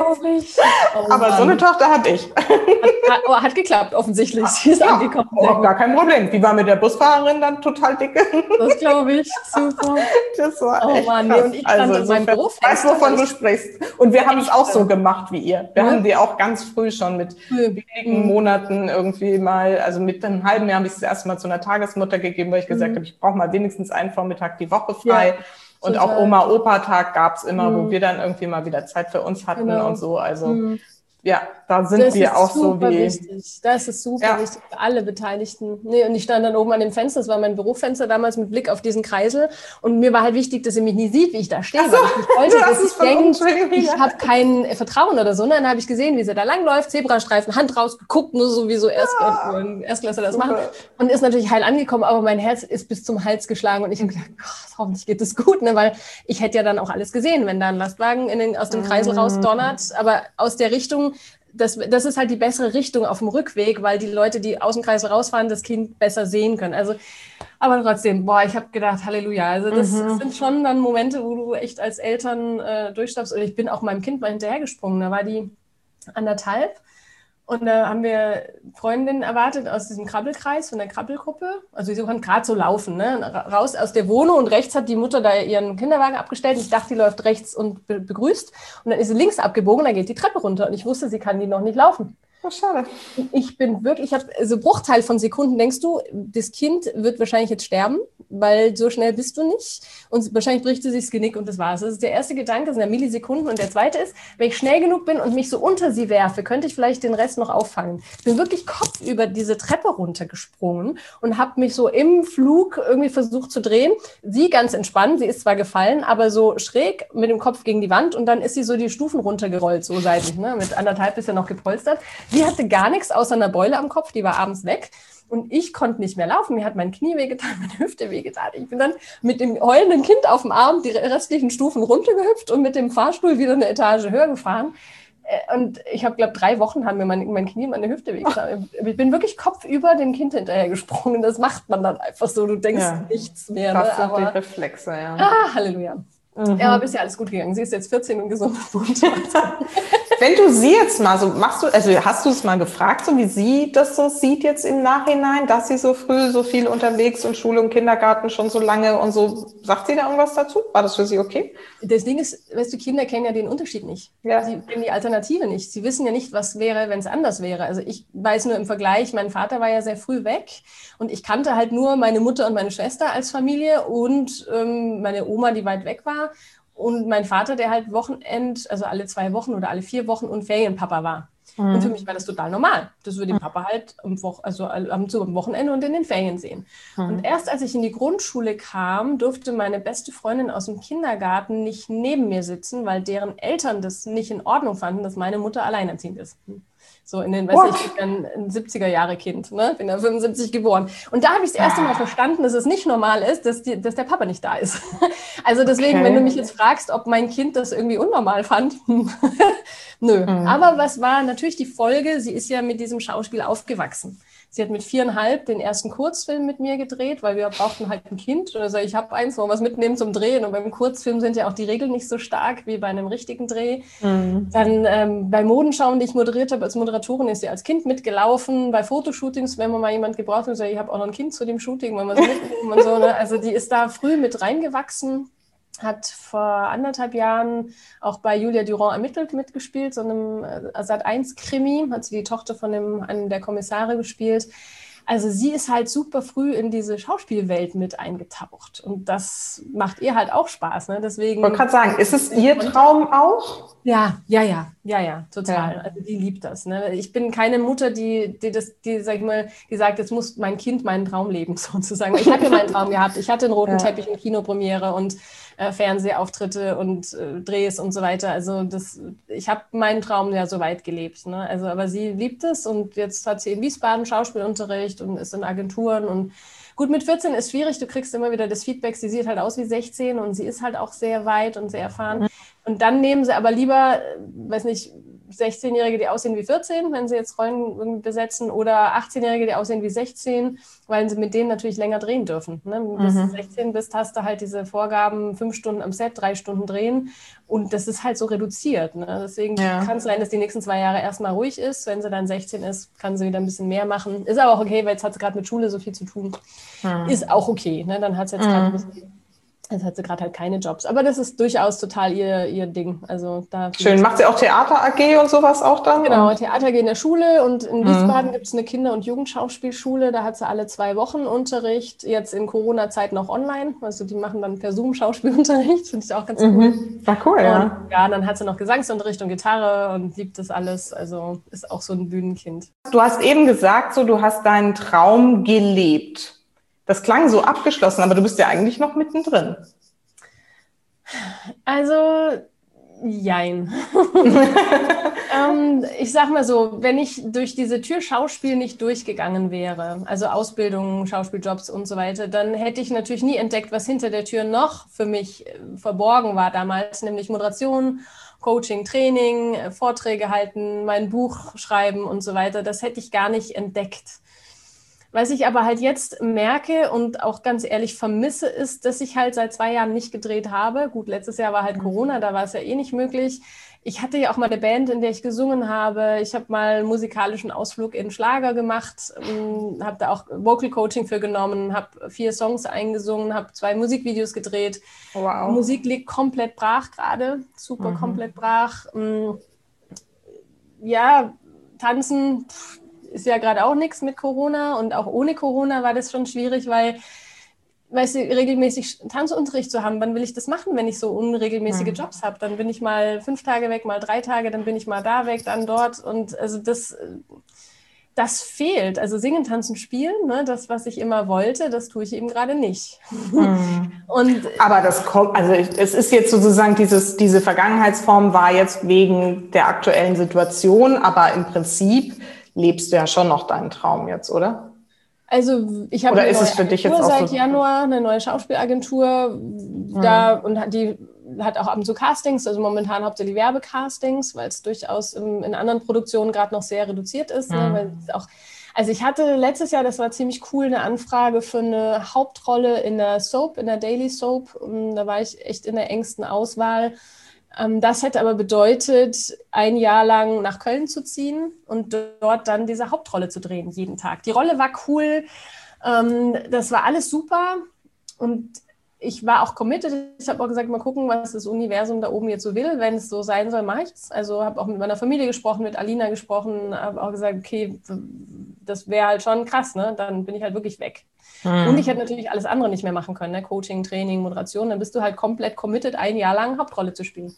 Oh, aber Mann. So eine Tochter hatte ich. Hat, hat, hat geklappt, offensichtlich. Sie ist ja, angekommen. Oh, gar kein Problem. Die war mit der Busfahrerin dann total dicke. Das glaube ich. Super. Das war oh echt Mann, krass. Nee, und ich stand also, in meinem Berufsfenster. Weißt du, wovon du sprichst? Und wir haben es auch so gemacht wie ihr. Wir ja. haben die auch ganz früh schon mit wenigen Monaten irgendwie mal, also mit einem halben Jahr habe ich es erst mal zu einer Tagesmutter gegeben, weil ich gesagt mhm. habe, ich brauche mal wenigstens einen Vormittag die Woche frei. Ja, und total. Auch Oma-Opa-Tag gab es immer, mhm. wo wir dann irgendwie mal wieder Zeit für uns hatten genau. und so. Also mhm. ja, da sind das wir auch so wie... Wichtig. Das ist super ja. wichtig für alle Beteiligten. Nee, und ich stand dann oben an dem Fenster, das war mein Bürofenster damals mit Blick auf diesen Kreisel und mir war halt wichtig, dass sie mich nie sieht, wie ich da stehe, so, weil ich nicht wollte, dass ich denke, ich habe kein Vertrauen oder so. Und dann habe ich gesehen, wie sie da langläuft, Zebrastreifen, Hand rausgeguckt, nur so wie so Erst ja. Erstklässler das machen und ist natürlich heil angekommen, aber mein Herz ist bis zum Hals geschlagen und ich habe gedacht, Gott, hoffentlich geht es gut, ne? Weil ich hätte ja dann auch alles gesehen, wenn da ein Lastwagen in den, aus dem Kreisel rausdonnert, aber aus der Richtung, Das, das ist halt die bessere Richtung auf dem Rückweg, weil die Leute, die aus dem Kreis rausfahren, das Kind besser sehen können. Also, aber trotzdem, boah, ich habe gedacht, Halleluja. Also das, mhm. das sind schon dann Momente, wo du echt als Eltern äh, durchschaffst. Und ich bin auch meinem Kind mal hinterhergesprungen. Da war die anderthalb und da haben wir Freundinnen erwartet aus diesem Krabbelkreis von der Krabbelgruppe. Also sie konnten gerade so laufen, ne? Raus aus der Wohnung und rechts hat die Mutter da ihren Kinderwagen abgestellt. Ich dachte, die läuft rechts und be- begrüßt. Und dann ist sie links abgebogen, da geht die Treppe runter. Und ich wusste, sie kann die noch nicht laufen. Oh, schade. Ich bin wirklich, ich habe so also Bruchteil von Sekunden, denkst du, das Kind wird wahrscheinlich jetzt sterben, weil so schnell bist du nicht. Und wahrscheinlich bricht sie sich das Genick und das war's. Das ist der erste Gedanke, das sind ja Millisekunden. Und der zweite ist, wenn ich schnell genug bin und mich so unter sie werfe, könnte ich vielleicht den Rest noch auffangen. Ich bin wirklich Kopf über diese Treppe runtergesprungen und habe mich so im Flug irgendwie versucht zu drehen. Sie ganz entspannt, sie ist zwar gefallen, aber so schräg mit dem Kopf gegen die Wand und dann ist sie so die Stufen runtergerollt, so seitlich, ne? Mit anderthalb ist ja noch gepolstert. Die hatte gar nichts außer einer Beule am Kopf, die war abends weg. Und ich konnte nicht mehr laufen. Mir hat mein Knie wehgetan, meine Hüfte wehgetan. Ich bin dann mit dem heulenden Kind auf dem Arm die restlichen Stufen runtergehüpft und mit dem Fahrstuhl wieder eine Etage höher gefahren. Und ich habe, glaube drei Wochen haben mir mein, mein Knie, meine Hüfte wehgetan. Ich bin wirklich kopfüber dem Kind hinterher gesprungen. Das macht man dann einfach so. Du denkst ja. nichts mehr. Das ne? sind Aber, die Reflexe, ja. Ah, Halleluja. Mhm. Ja, aber bisher alles gut gegangen. Sie ist jetzt vierzehn und gesund und bunt. Wenn du sie jetzt mal so machst, du, also hast du es mal gefragt, so wie sie das so sieht jetzt im Nachhinein, dass sie so früh so viel unterwegs und Schule und Kindergarten schon so lange und so, sagt sie da irgendwas dazu? War das für sie okay? Das Ding ist, weißt du, Kinder kennen ja den Unterschied nicht. Ja. Sie kennen die Alternative nicht. Sie wissen ja nicht, was wäre, wenn es anders wäre. Also ich weiß nur im Vergleich, mein Vater war ja sehr früh weg und ich kannte halt nur meine Mutter und meine Schwester als Familie und ähm, meine Oma, die weit weg war. Und mein Vater, der halt Wochenend, also alle zwei Wochen oder alle vier Wochen und Ferienpapa war. Mhm. Und für mich war das total normal. Das würde den Papa halt am, Wo- also am, am Wochenende und in den Ferien sehen. Mhm. Und erst als ich in die Grundschule kam, durfte meine beste Freundin aus dem Kindergarten nicht neben mir sitzen, weil deren Eltern das nicht in Ordnung fanden, dass meine Mutter alleinerziehend ist. So in den, weiß ich, ich bin ein siebziger-Jahre-Kind, ne? Bin ja fünfundsiebzig geboren. Und da habe ich das erste Mal verstanden, dass es nicht normal ist, dass, die, dass der Papa nicht da ist. Also deswegen, okay. Wenn du mich jetzt fragst, ob mein Kind das irgendwie unnormal fand, nö. Mhm. Aber was war natürlich die Folge? Sie ist ja mit diesem Schauspiel aufgewachsen. Sie hat mit viereinhalb den ersten Kurzfilm mit mir gedreht, weil wir brauchten halt ein Kind. Also ich habe eins, wo wir was mitnehmen zum Drehen. Und beim Kurzfilm sind ja auch die Regeln nicht so stark wie bei einem richtigen Dreh. Mhm. Dann ähm, bei Modenschauen, die ich moderiert habe als Moderatorin, ist sie als Kind mitgelaufen. Bei Fotoshootings, wenn man mal jemand gebraucht hat, ich habe auch noch ein Kind zu dem Shooting, wenn man so mitnehmen und so. Ne? Also die ist da früh mit reingewachsen. Hat vor anderthalb Jahren auch bei Julia Durand ermittelt mitgespielt, so einem Sat eins Krimi, hat sie die Tochter von dem, einem der Kommissare gespielt. Also sie ist halt super früh in diese Schauspielwelt mit eingetaucht und das macht ihr halt auch Spaß. Ne? Deswegen. Ich wollte gerade sagen, ist es ihr Traum auch? Ja, ja, ja, ja, ja, total. Ja. Also die liebt das. Ne? Ich bin keine Mutter, die, die das, die, sag ich mal, gesagt, jetzt muss mein Kind meinen Traum leben, sozusagen. Ich habe ja meinen Traum gehabt. Ich hatte einen roten ja. Teppich in Kinopremiere und äh, Fernsehauftritte und äh, Drehs und so weiter. Also das, ich habe meinen Traum ja so weit gelebt. Ne? Also, aber sie liebt es und jetzt hat sie in Wiesbaden Schauspielunterricht und ist in Agenturen und gut, mit vierzehn ist schwierig, du kriegst immer wieder das Feedback, sie sieht halt aus wie sechzehn und sie ist halt auch sehr weit und sehr erfahren. Und dann nehmen sie aber lieber, weiß nicht, sechzehnjährige, die aussehen wie vierzehn, wenn sie jetzt Rollen irgendwie besetzen, oder achtzehnjährige, die aussehen wie sechzehn, weil sie mit denen natürlich länger drehen dürfen. Ne? Bis du mhm. sechzehn bist, hast du halt diese Vorgaben, fünf Stunden am Set, drei Stunden drehen und das ist halt so reduziert. Ne? Deswegen ja. kann es sein, dass die nächsten zwei Jahre erstmal ruhig ist. Wenn sie dann sechzehn ist, kann sie wieder ein bisschen mehr machen. Ist aber auch okay, weil jetzt hat sie gerade mit Schule so viel zu tun. Mhm. Ist auch okay. Ne? Dann hat sie jetzt mhm. gerade ein bisschen... Jetzt hat sie gerade halt keine Jobs. Aber das ist durchaus total ihr, ihr Ding. Also da schön. Macht sie auch Theater A G und sowas auch dann? Genau, Theater A G in der Schule. Und in Wiesbaden mhm. gibt es eine Kinder- und Jugendschauspielschule. Da hat sie alle zwei Wochen Unterricht. Jetzt in Corona-Zeit noch online. Also die machen dann per Zoom Schauspielunterricht. Finde ich auch ganz cool. Mhm. War cool, und, ja. Ja, dann hat sie noch Gesangsunterricht und Gitarre und liebt das alles. Also ist auch so ein Bühnenkind. Du hast eben gesagt, so du hast deinen Traum gelebt. Das klang so abgeschlossen, aber du bist ja eigentlich noch mittendrin. Also, jein. ähm, ich sag mal so, wenn ich durch diese Tür Schauspiel nicht durchgegangen wäre, also Ausbildung, Schauspieljobs und so weiter, dann hätte ich natürlich nie entdeckt, was hinter der Tür noch für mich verborgen war damals, nämlich Moderation, Coaching, Training, Vorträge halten, mein Buch schreiben und so weiter. Das hätte ich gar nicht entdeckt. Was ich aber halt jetzt merke und auch ganz ehrlich vermisse, ist, dass ich halt seit zwei Jahren nicht gedreht habe. Gut, letztes Jahr war halt Corona, da war es ja eh nicht möglich. Ich hatte ja auch mal eine Band, in der ich gesungen habe. Ich habe mal einen musikalischen Ausflug in Schlager gemacht, habe da auch Vocal Coaching für genommen, habe vier Songs eingesungen, habe zwei Musikvideos gedreht. Wow. Musik liegt komplett brach gerade, super mhm. komplett brach. Ja, tanzen... Pff, ist ja gerade auch nichts mit Corona und auch ohne Corona war das schon schwierig, weil, weißt du, regelmäßig Tanzunterricht zu haben, wann will ich das machen, wenn ich so unregelmäßige Jobs habe? Dann bin ich mal fünf Tage weg, mal drei Tage, dann bin ich mal da weg, dann dort und also das, das fehlt. Also singen, tanzen, spielen, ne, das, was ich immer wollte, das tue ich eben gerade nicht. Mhm. Und, aber das kommt, also es ist jetzt sozusagen dieses, diese Vergangenheitsform war jetzt wegen der aktuellen Situation, aber im Prinzip lebst du ja schon noch deinen Traum jetzt, oder? Also ich habe eine neue Agentur seit Januar, eine neue Schauspielagentur, mhm. da und die hat auch ab und zu Castings, also momentan hauptsächlich Werbecastings, weil es durchaus in, in anderen Produktionen gerade noch sehr reduziert ist. Mhm. Ne, weil es auch, also ich hatte letztes Jahr, das war ziemlich cool, eine Anfrage für eine Hauptrolle in der Soap, in der Daily Soap. Und da war ich echt in der engsten Auswahl. Das hätte aber bedeutet, ein Jahr lang nach Köln zu ziehen und dort dann diese Hauptrolle zu drehen, jeden Tag. Die Rolle war cool, das war alles super und ich war auch committed. Ich habe auch gesagt, mal gucken, was das Universum da oben jetzt so will. Wenn es so sein soll, mache ich es. Also habe auch mit meiner Familie gesprochen, mit Alina gesprochen, habe auch gesagt, okay, das wäre halt schon krass, ne? Dann bin ich halt wirklich weg. Hm. Und ich hätte natürlich alles andere nicht mehr machen können, ne? Coaching, Training, Moderation. Dann bist du halt komplett committed, ein Jahr lang Hauptrolle zu spielen.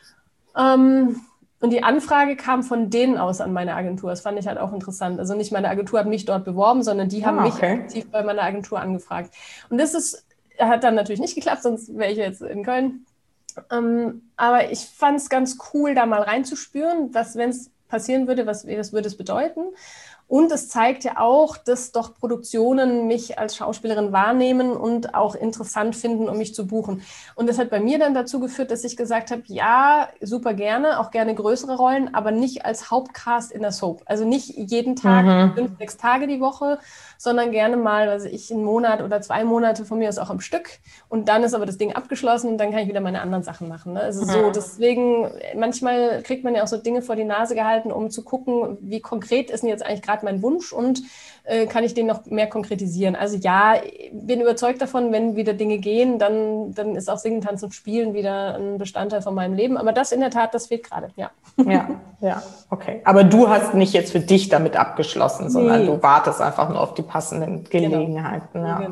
Ähm, und die Anfrage kam von denen aus an meine Agentur. Das fand ich halt auch interessant. Also nicht meine Agentur hat mich dort beworben, sondern die haben ah, okay. mich aktiv bei meiner Agentur angefragt. Und das ist, hat dann natürlich nicht geklappt, sonst wäre ich jetzt in Köln. Ähm, aber ich fand es ganz cool, da mal reinzuspüren, was, wenn es passieren würde, was, was würde es bedeuten. Und es zeigt ja auch, dass doch Produktionen mich als Schauspielerin wahrnehmen und auch interessant finden, um mich zu buchen. Und das hat bei mir dann dazu geführt, dass ich gesagt habe, ja, super gerne, auch gerne größere Rollen, aber nicht als Hauptcast in der Soap. Also nicht jeden Tag, mhm. fünf, sechs Tage die Woche, sondern gerne mal, also ich einen Monat oder zwei Monate von mir aus auch am Stück. Und dann ist aber das Ding abgeschlossen und dann kann ich wieder meine anderen Sachen machen. Ne? Also mhm. so, deswegen, manchmal kriegt man ja auch so Dinge vor die Nase gehalten, um zu gucken, wie konkret ist denn jetzt eigentlich gerade mein Wunsch und äh, kann ich den noch mehr konkretisieren. Also ja, bin überzeugt davon, wenn wieder Dinge gehen, dann, dann ist auch Singen, Tanzen, Spielen wieder ein Bestandteil von meinem Leben. Aber das in der Tat, das fehlt gerade, ja. Ja, ja, okay. Aber du hast nicht jetzt für dich damit abgeschlossen, sondern nee. du wartest einfach nur auf die passenden Gelegenheiten. Genau. Ja. Genau.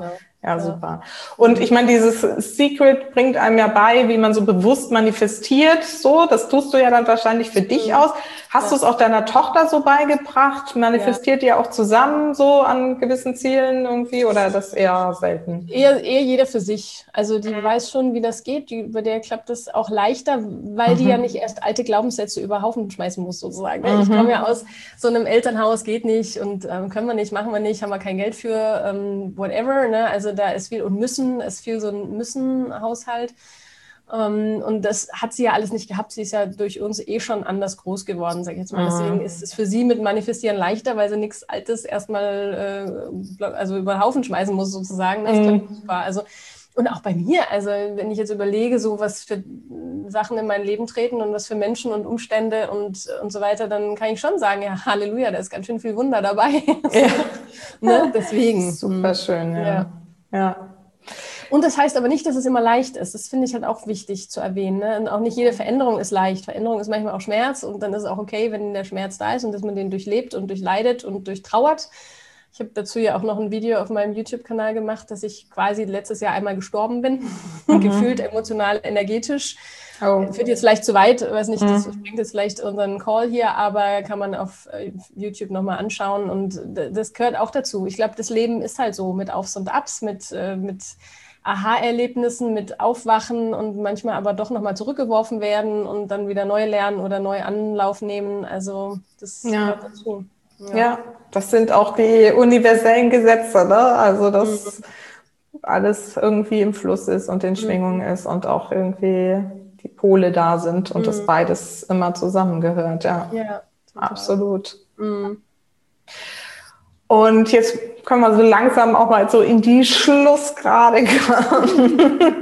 Ja, super. Und ich meine, dieses Secret bringt einem ja bei, wie man so bewusst manifestiert, so, das tust du ja dann wahrscheinlich für dich Mhm. aus. Hast ja. du es auch deiner Tochter so beigebracht? Manifestiert ja. ihr auch zusammen so an gewissen Zielen irgendwie oder das eher selten? Eher, eher jeder für sich. Also die weiß schon, wie das geht. Die, bei der klappt das auch leichter, weil mhm. die ja nicht erst alte Glaubenssätze über Haufen schmeißen muss, sozusagen. Mhm. Ich komme ja aus so einem Elternhaus, geht nicht und ähm, können wir nicht, machen wir nicht, haben wir kein Geld für, ähm, whatever. Ne? Also da ist viel, und müssen, ist viel so ein Müssen-Haushalt. Um, und das hat sie ja alles nicht gehabt. Sie ist ja durch uns eh schon anders groß geworden, sag ich jetzt mal. Mhm. Deswegen ist es für sie mit Manifestieren leichter, weil sie nichts Altes erstmal äh, also über den Haufen schmeißen muss, sozusagen. Das mhm. super. Also, und auch bei mir, also wenn ich jetzt überlege, so was für Sachen in mein Leben treten und was für Menschen und Umstände und, und so weiter, dann kann ich schon sagen, ja, Halleluja, da ist ganz schön viel Wunder dabei. Ja. Ne? Deswegen. Super schön, ja. ja. ja. Und das heißt aber nicht, dass es immer leicht ist. Das finde ich halt auch wichtig zu erwähnen. Ne? Und auch nicht jede Veränderung ist leicht. Veränderung ist manchmal auch Schmerz und dann ist es auch okay, wenn der Schmerz da ist und dass man den durchlebt und durchleidet und durchtrauert. Ich habe dazu ja auch noch ein Video auf meinem YouTube-Kanal gemacht, dass ich quasi letztes Jahr einmal gestorben bin, mhm. gefühlt, emotional, energetisch. Oh. Führt jetzt vielleicht zu weit, weiß nicht, das springt jetzt vielleicht unseren Call hier, aber kann man auf YouTube nochmal anschauen und das gehört auch dazu. Ich glaube, das Leben ist halt so mit Aufs und Abs, mit, mit Aha-Erlebnissen, mit Aufwachen und manchmal aber doch nochmal zurückgeworfen werden und dann wieder neu lernen oder neu Anlauf nehmen. Also das ja. gehört dazu. Ja. ja, das sind auch die universellen Gesetze, ne? Also dass mhm. alles irgendwie im Fluss ist und in Schwingung mhm. ist und auch irgendwie die Pole da sind und mhm. dass beides immer zusammengehört. Ja, ja absolut. Mhm. Und jetzt können wir so langsam auch mal so in die Schlussgrade kommen.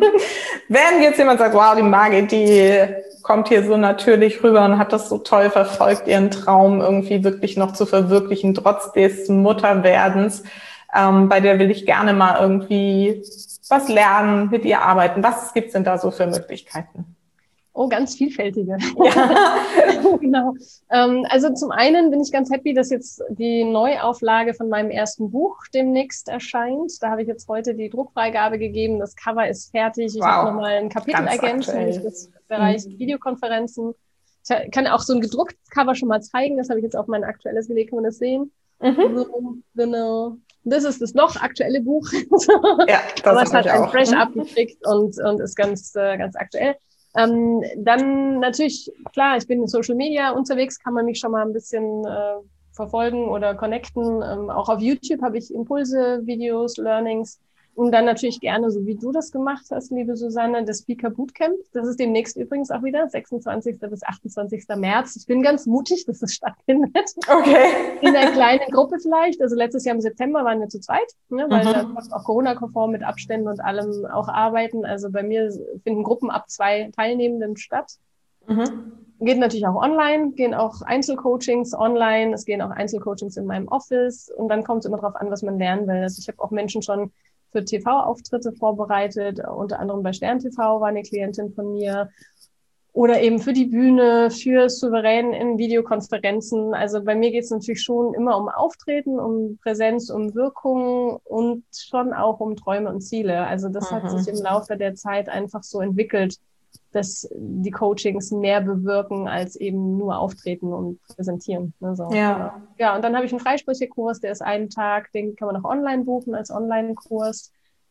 Wenn jetzt jemand sagt, wow, die Margit, die kommt hier so natürlich rüber und hat das so toll verfolgt, ihren Traum irgendwie wirklich noch zu verwirklichen, trotz des Mutterwerdens, ähm, bei der will ich gerne mal irgendwie was lernen, mit ihr arbeiten. Was gibt's denn da so für Möglichkeiten? Oh, ganz vielfältige. Ja. Genau. Ähm, also zum einen bin ich ganz happy, dass jetzt die Neuauflage von meinem ersten Buch demnächst erscheint. Da habe ich jetzt heute die Druckfreigabe gegeben. Das Cover ist fertig. Ich wow. habe nochmal ein Kapitel ganz ergänzt, nämlich das Bereich mhm. Videokonferenzen. Ich kann auch so ein gedrucktes Cover schon mal zeigen. Das habe ich jetzt auf mein aktuelles gelegt, kann man das sehen. Mhm. So, genau. Das ist das noch aktuelle Buch. Ja, das aber es hat ein auch. Fresh abgekriegt und, und ist ganz, äh, ganz aktuell. Ähm, dann natürlich, klar, ich bin in Social Media unterwegs, kann man mich schon mal ein bisschen äh, verfolgen oder connecten. Ähm, auch auf YouTube habe ich Impulse, Videos, Learnings und dann natürlich gerne, so wie du das gemacht hast, liebe Susanne, das Speaker Bootcamp. Das ist demnächst übrigens auch wieder, sechsundzwanzigsten bis achtundzwanzigsten März. Ich bin ganz mutig, dass es stattfindet. Okay. In einer kleinen Gruppe vielleicht. Also letztes Jahr im September waren wir zu zweit, ne, weil mhm. da auch Corona-konform mit Abständen und allem auch arbeiten. Also bei mir finden Gruppen ab zwei Teilnehmenden statt. Mhm. Geht natürlich auch online, gehen auch Einzelcoachings online, es gehen auch Einzelcoachings in meinem Office und dann kommt es immer darauf an, was man lernen will. Also ich habe auch Menschen schon für T V-Auftritte vorbereitet, unter anderem bei Stern T V war eine Klientin von mir oder eben für die Bühne, für Souverän in Videokonferenzen. Also bei mir geht es natürlich schon immer um Auftreten, um Präsenz, um Wirkung und schon auch um Träume und Ziele. Also das mhm. hat sich im Laufe der Zeit einfach so entwickelt, dass die Coachings mehr bewirken als eben nur auftreten und präsentieren. Ne, so. Ja. Ja, und dann habe ich einen Freisprechekurs, der ist einen Tag, den kann man auch online buchen als Online-Kurs.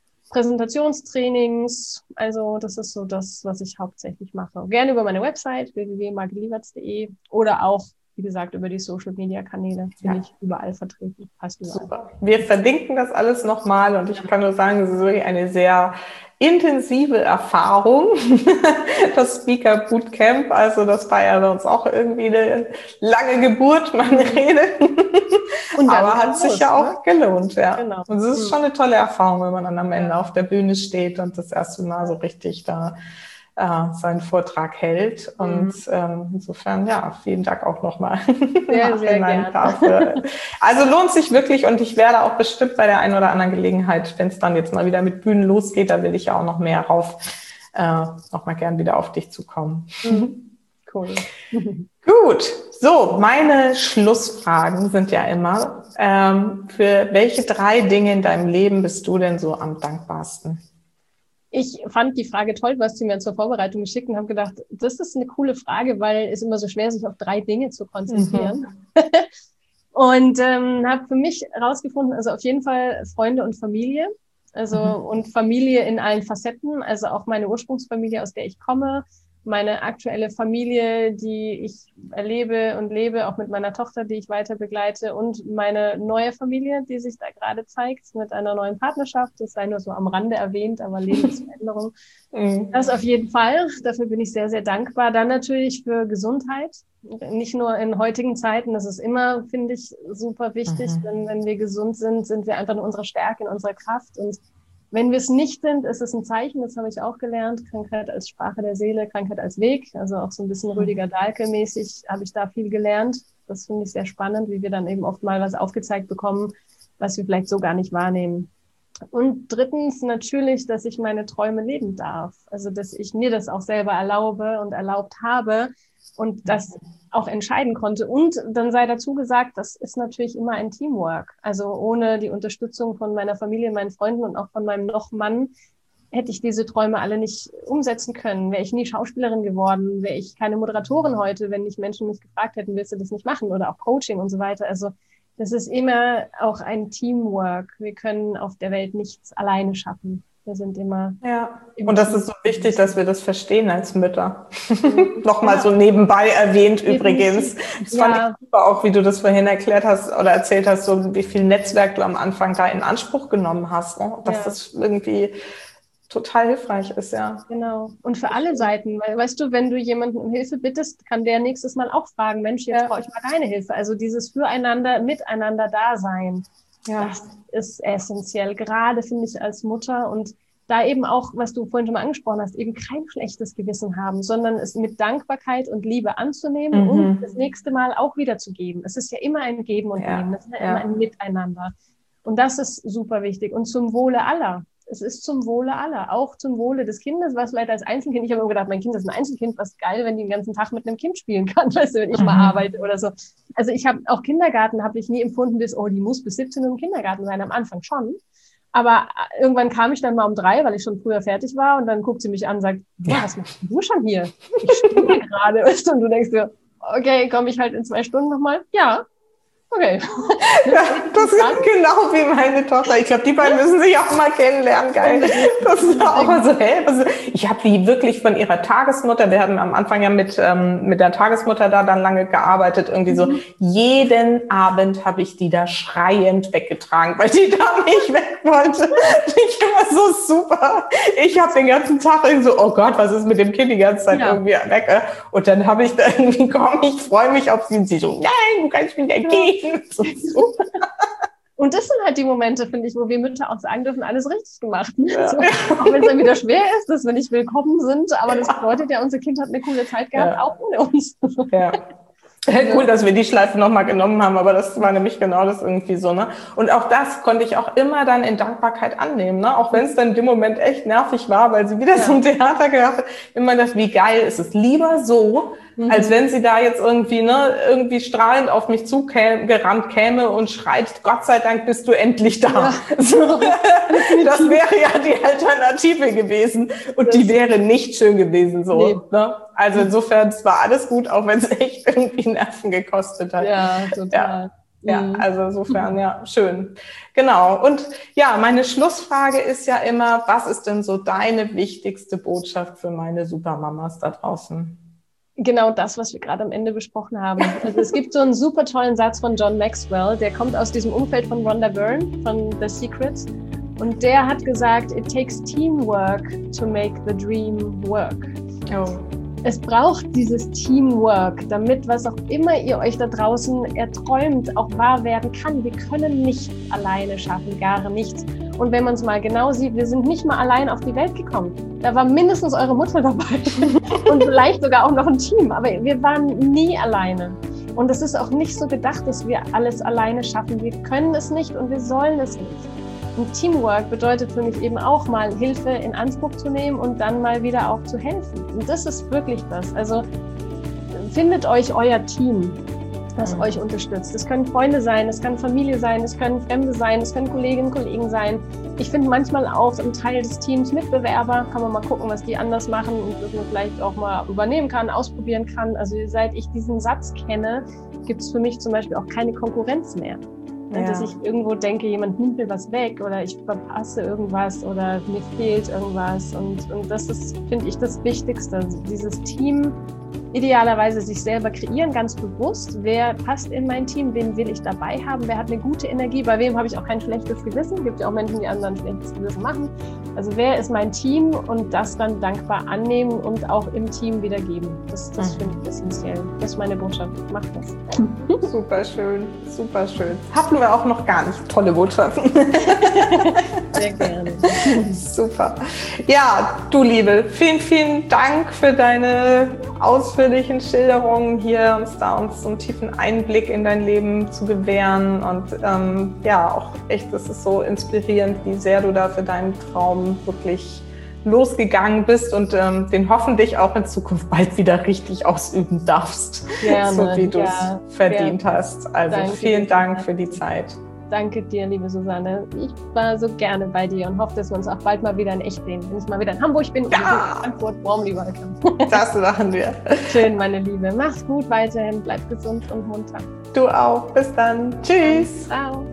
Präsentationstrainings, also das ist so das, was ich hauptsächlich mache. Gerne über meine Website w w w punkt margit lieberts punkt de oder auch, wie gesagt, über die Social-Media-Kanäle bin ja. ich überall vertreten. Passt überall. Super. Wir verlinken das alles nochmal und ich kann nur sagen, es ist wirklich eine sehr intensive Erfahrung, das Speaker Bootcamp. Also das war ja sonst auch irgendwie eine lange Geburt, meine Rede. Und aber hat sich ja auch ne? gelohnt, ja. Genau. Und es ist schon eine tolle Erfahrung, wenn man dann am Ende auf der Bühne steht und das erste Mal so richtig da äh, seinen Vortrag hält. Und mhm. ähm, insofern, ja, vielen Dank auch nochmal. Sehr, sehr gerne. Dafür. Also lohnt sich wirklich und ich werde auch bestimmt bei der einen oder anderen Gelegenheit, wenn es dann jetzt mal wieder mit Bühnen losgeht, da will ich ja auch noch mehr rauf, äh, noch mal gern wieder auf dich zukommen. Mhm. Cool. Gut, so, meine Schlussfragen sind ja immer, ähm, für welche drei Dinge in deinem Leben bist du denn so am dankbarsten? Ich fand die Frage toll, was sie mir zur Vorbereitung geschickt und habe gedacht, das ist eine coole Frage, weil es immer so schwer ist, sich auf drei Dinge zu konzentrieren. Mhm. Und ähm, habe für mich herausgefunden, also auf jeden Fall Freunde und Familie. Also mhm. und Familie in allen Facetten, also auch meine Ursprungsfamilie, aus der ich komme, meine aktuelle Familie, die ich erlebe und lebe, auch mit meiner Tochter, die ich weiter begleite, und meine neue Familie, die sich da gerade zeigt, mit einer neuen Partnerschaft. Das sei nur so am Rande erwähnt, aber Lebensveränderung. Mhm. Das auf jeden Fall. Dafür bin ich sehr, sehr dankbar. Dann natürlich für Gesundheit. Nicht nur in heutigen Zeiten. Das ist immer, finde ich, super wichtig. Mhm. Wenn, wenn wir gesund sind, sind wir einfach in unserer Stärke, in unserer Kraft. Und wenn wir es nicht sind, ist es ein Zeichen, das habe ich auch gelernt. Krankheit als Sprache der Seele, Krankheit als Weg. Also auch so ein bisschen Rüdiger Dahlke-mäßig habe ich da viel gelernt. Das finde ich sehr spannend, wie wir dann eben oft mal was aufgezeigt bekommen, was wir vielleicht so gar nicht wahrnehmen. Und drittens natürlich, dass ich meine Träume leben darf. Also dass ich mir das auch selber erlaube und erlaubt habe und das auch entscheiden konnte. Und dann sei dazu gesagt, das ist natürlich immer ein Teamwork. Also ohne die Unterstützung von meiner Familie, meinen Freunden und auch von meinem Noch-Mann hätte ich diese Träume alle nicht umsetzen können. Wäre ich nie Schauspielerin geworden, wäre ich keine Moderatorin heute, wenn nicht Menschen mich gefragt hätten, willst du das nicht machen? Oder auch Coaching und so weiter. Also das ist immer auch ein Teamwork. Wir können auf der Welt nichts alleine schaffen. Wir sind immer... Ja, und das ist so wichtig, dass wir das verstehen als Mütter. Mhm. Nochmal ja. so nebenbei erwähnt übrigens. Das fand ja. ich super auch, wie du das vorhin erklärt hast oder erzählt hast, so wie viel Netzwerk du am Anfang da in Anspruch genommen hast. Ne? Dass ja. das irgendwie total hilfreich ist, ja. Genau. Und für alle Seiten, weil, weißt du, wenn du jemanden um Hilfe bittest, kann der nächstes Mal auch fragen, Mensch, jetzt ja. brauche ich mal deine Hilfe. Also dieses Füreinander, Miteinander Dasein. Ja. Das ist essentiell, gerade finde ich als Mutter, und da eben auch, was du vorhin schon mal angesprochen hast, eben kein schlechtes Gewissen haben, sondern es mit Dankbarkeit und Liebe anzunehmen mhm. und das nächste Mal auch wiederzugeben. Es ist ja immer ein Geben und ja. Nehmen, es ist ja, ja immer ein Miteinander. Und das ist super wichtig und zum Wohle aller. Es ist zum Wohle aller, auch zum Wohle des Kindes, was vielleicht als Einzelkind, ich habe immer gedacht, mein Kind ist ein Einzelkind, was geil, wenn die den ganzen Tag mit einem Kind spielen kann, weißt du, wenn ich mhm. mal arbeite oder so. Also ich habe auch Kindergarten, habe ich nie empfunden, dass, oh, die muss bis siebzehn Uhr im Kindergarten sein, am Anfang schon. Aber irgendwann kam ich dann mal um drei, weil ich schon früher fertig war, und dann guckt sie mich an und sagt, ja, was machst du schon hier? Ich stehe gerade, weißt du, und du denkst dir, okay, komme ich halt in zwei Stunden nochmal? Ja. Okay. Ja, das ist genau wie meine Tochter. Ich glaube, die beiden müssen sich auch mal kennenlernen. Geil. Das ist auch mal so, hä? Also ich habe die wirklich von ihrer Tagesmutter, wir hatten am Anfang ja mit ähm, mit der Tagesmutter da dann lange gearbeitet, irgendwie so, mhm. jeden Abend habe ich die da schreiend weggetragen, weil die da nicht weg wollte. Ich war so super. Ich habe den ganzen Tag irgendwie so, oh Gott, was ist mit dem Kind die ganze Zeit ja. irgendwie weg? Und dann habe ich da irgendwie, komm, ich freue mich auf sie, und sie so, nein, du kannst wieder gehen. So, so. Und das sind halt die Momente, finde ich, wo wir Mütter auch sagen dürfen, alles richtig gemacht. Ja. So, auch wenn es dann wieder schwer ist, dass wir nicht willkommen sind, aber das bedeutet ja, unser Kind hat eine coole Zeit gehabt, ja. auch ohne uns. Ja. Cool, dass wir die Schleife nochmal genommen haben, aber das war nämlich genau das irgendwie so, ne? Und auch das konnte ich auch immer dann in Dankbarkeit annehmen, ne? Auch wenn es dann in dem Moment echt nervig war, weil sie wieder ja. so ein Theater gehabt hat, immer das, wie geil ist es. Lieber so, mhm. als wenn sie da jetzt irgendwie, ne, irgendwie strahlend auf mich zugerannt käme und schreit, Gott sei Dank bist du endlich da. Ja. So, das wäre ja die Alternative gewesen. Und das die wäre nicht schön gewesen, so, nee. ne? Also insofern, es war alles gut, auch wenn es echt irgendwie Nerven gekostet hat. Ja, total. Ja, ja, also insofern, ja, schön. Genau. Und ja, meine Schlussfrage ist ja immer, was ist denn so deine wichtigste Botschaft für meine Supermamas da draußen? Genau das, was wir gerade am Ende besprochen haben. Also es gibt so einen super tollen Satz von John Maxwell, der kommt aus diesem Umfeld von Rhonda Byrne, von The Secret. Und der hat gesagt, it takes teamwork to make the dream work. Oh. Es braucht dieses Teamwork, damit was auch immer ihr euch da draußen erträumt, auch wahr werden kann. Wir können nichts alleine schaffen, gar nichts. Und wenn man es mal genau sieht, wir sind nicht mal allein auf die Welt gekommen. Da war mindestens eure Mutter dabei und vielleicht sogar auch noch ein Team. Aber wir waren nie alleine. Und es ist auch nicht so gedacht, dass wir alles alleine schaffen. Wir können es nicht und wir sollen es nicht. Und Teamwork bedeutet für mich eben auch mal Hilfe in Anspruch zu nehmen und dann mal wieder auch zu helfen. Und das ist wirklich das. Also findet euch euer Team, das euch unterstützt. Es können Freunde sein, es kann Familie sein, es können Fremde sein, es können Kolleginnen und Kollegen sein. Ich finde manchmal auch im Teil des Teams Mitbewerber, kann man mal gucken, was die anders machen und das man vielleicht auch mal übernehmen kann, ausprobieren kann. Also seit ich diesen Satz kenne, gibt es für mich zum Beispiel auch keine Konkurrenz mehr. Ja. Dass ich irgendwo denke, jemand nimmt mir was weg oder ich verpasse irgendwas oder mir fehlt irgendwas. Und, und das ist, finde ich, das Wichtigste. Also dieses Team idealerweise sich selber kreieren, ganz bewusst. Wer passt in mein Team? Wen will ich dabei haben? Wer hat eine gute Energie? Bei wem habe ich auch kein schlechtes Gewissen? Es gibt ja auch Menschen, die anderen ein schlechtes Gewissen machen. Also wer ist mein Team? Und das dann dankbar annehmen und auch im Team wiedergeben. Das, das mhm. finde ich essentiell. Das ist meine Botschaft. Macht das. Super schön, super schön. Hatten wir auch noch gar nicht. Tolle Botschaften. Sehr gerne. Super. Ja, du Liebe, vielen, vielen Dank für deine ausführlichen Schilderungen hier, uns da uns so einen tiefen Einblick in dein Leben zu gewähren. Und ähm, ja, auch echt, es ist so inspirierend, wie sehr du da für deinen Traum wirklich losgegangen bist und ähm, den hoffentlich auch in Zukunft bald wieder richtig ausüben darfst, gerne, so wie du es ja, verdient gerne. hast. Also Danke vielen dir, Dank für die Zeit. Danke dir, liebe Susanne. Ich war so gerne bei dir und hoffe, dass wir uns auch bald mal wieder in echt sehen. Wenn ich mal wieder in Hamburg bin und ja. in Frankfurt, Bromley welcome. Das machen wir. Schön, meine Liebe. Mach's gut weiterhin, bleib gesund und munter. Du auch. Bis dann. Tschüss. Ciao.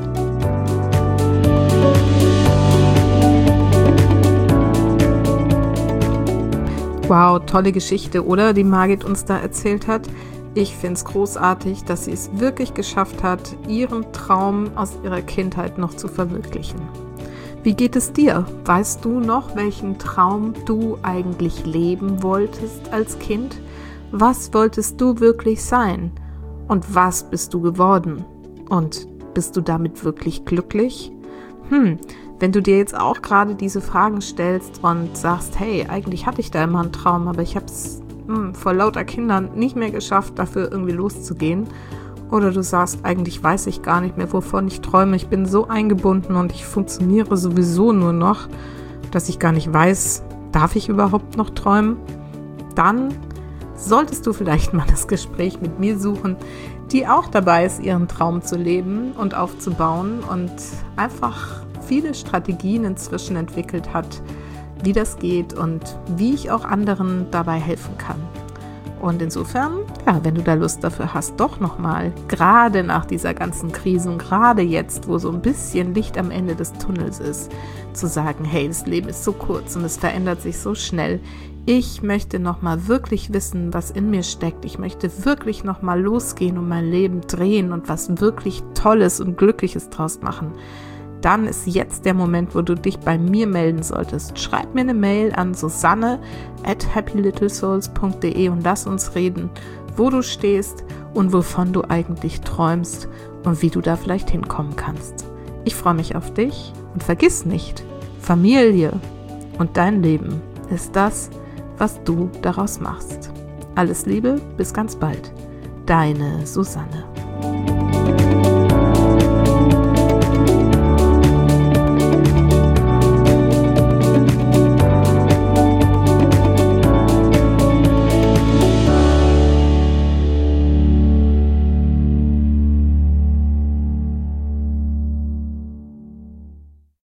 Wow, tolle Geschichte, oder? Die Margit uns da erzählt hat. Ich finde es großartig, dass sie es wirklich geschafft hat, ihren Traum aus ihrer Kindheit noch zu verwirklichen. Wie geht es dir? Weißt du noch, welchen Traum du eigentlich leben wolltest als Kind? Was wolltest du wirklich sein? Und was bist du geworden? Und bist du damit wirklich glücklich? Hm, wenn du dir jetzt auch gerade diese Fragen stellst und sagst, hey, eigentlich hatte ich da immer einen Traum, aber ich habe es hm, vor lauter Kindern nicht mehr geschafft, dafür irgendwie loszugehen. Oder du sagst, eigentlich weiß ich gar nicht mehr, wovon ich träume. Ich bin so eingebunden und ich funktioniere sowieso nur noch, dass ich gar nicht weiß, darf ich überhaupt noch träumen? Dann solltest du vielleicht mal das Gespräch mit mir suchen, die auch dabei ist, ihren Traum zu leben und aufzubauen und einfach viele Strategien inzwischen entwickelt hat, wie das geht und wie ich auch anderen dabei helfen kann. Und insofern, ja, wenn du da Lust dafür hast, doch nochmal, gerade nach dieser ganzen Krise und gerade jetzt, wo so ein bisschen Licht am Ende des Tunnels ist, zu sagen, hey, das Leben ist so kurz und es verändert sich so schnell. Ich möchte nochmal wirklich wissen, was in mir steckt. Ich möchte wirklich nochmal losgehen und mein Leben drehen und was wirklich Tolles und Glückliches draus machen. Dann ist jetzt der Moment, wo du dich bei mir melden solltest. Schreib mir eine Mail an susanne at happy little souls punkt de und lass uns reden, wo du stehst und wovon du eigentlich träumst und wie du da vielleicht hinkommen kannst. Ich freue mich auf dich und vergiss nicht, Familie und dein Leben ist das, was du daraus machst. Alles Liebe, bis ganz bald. Deine Susanne.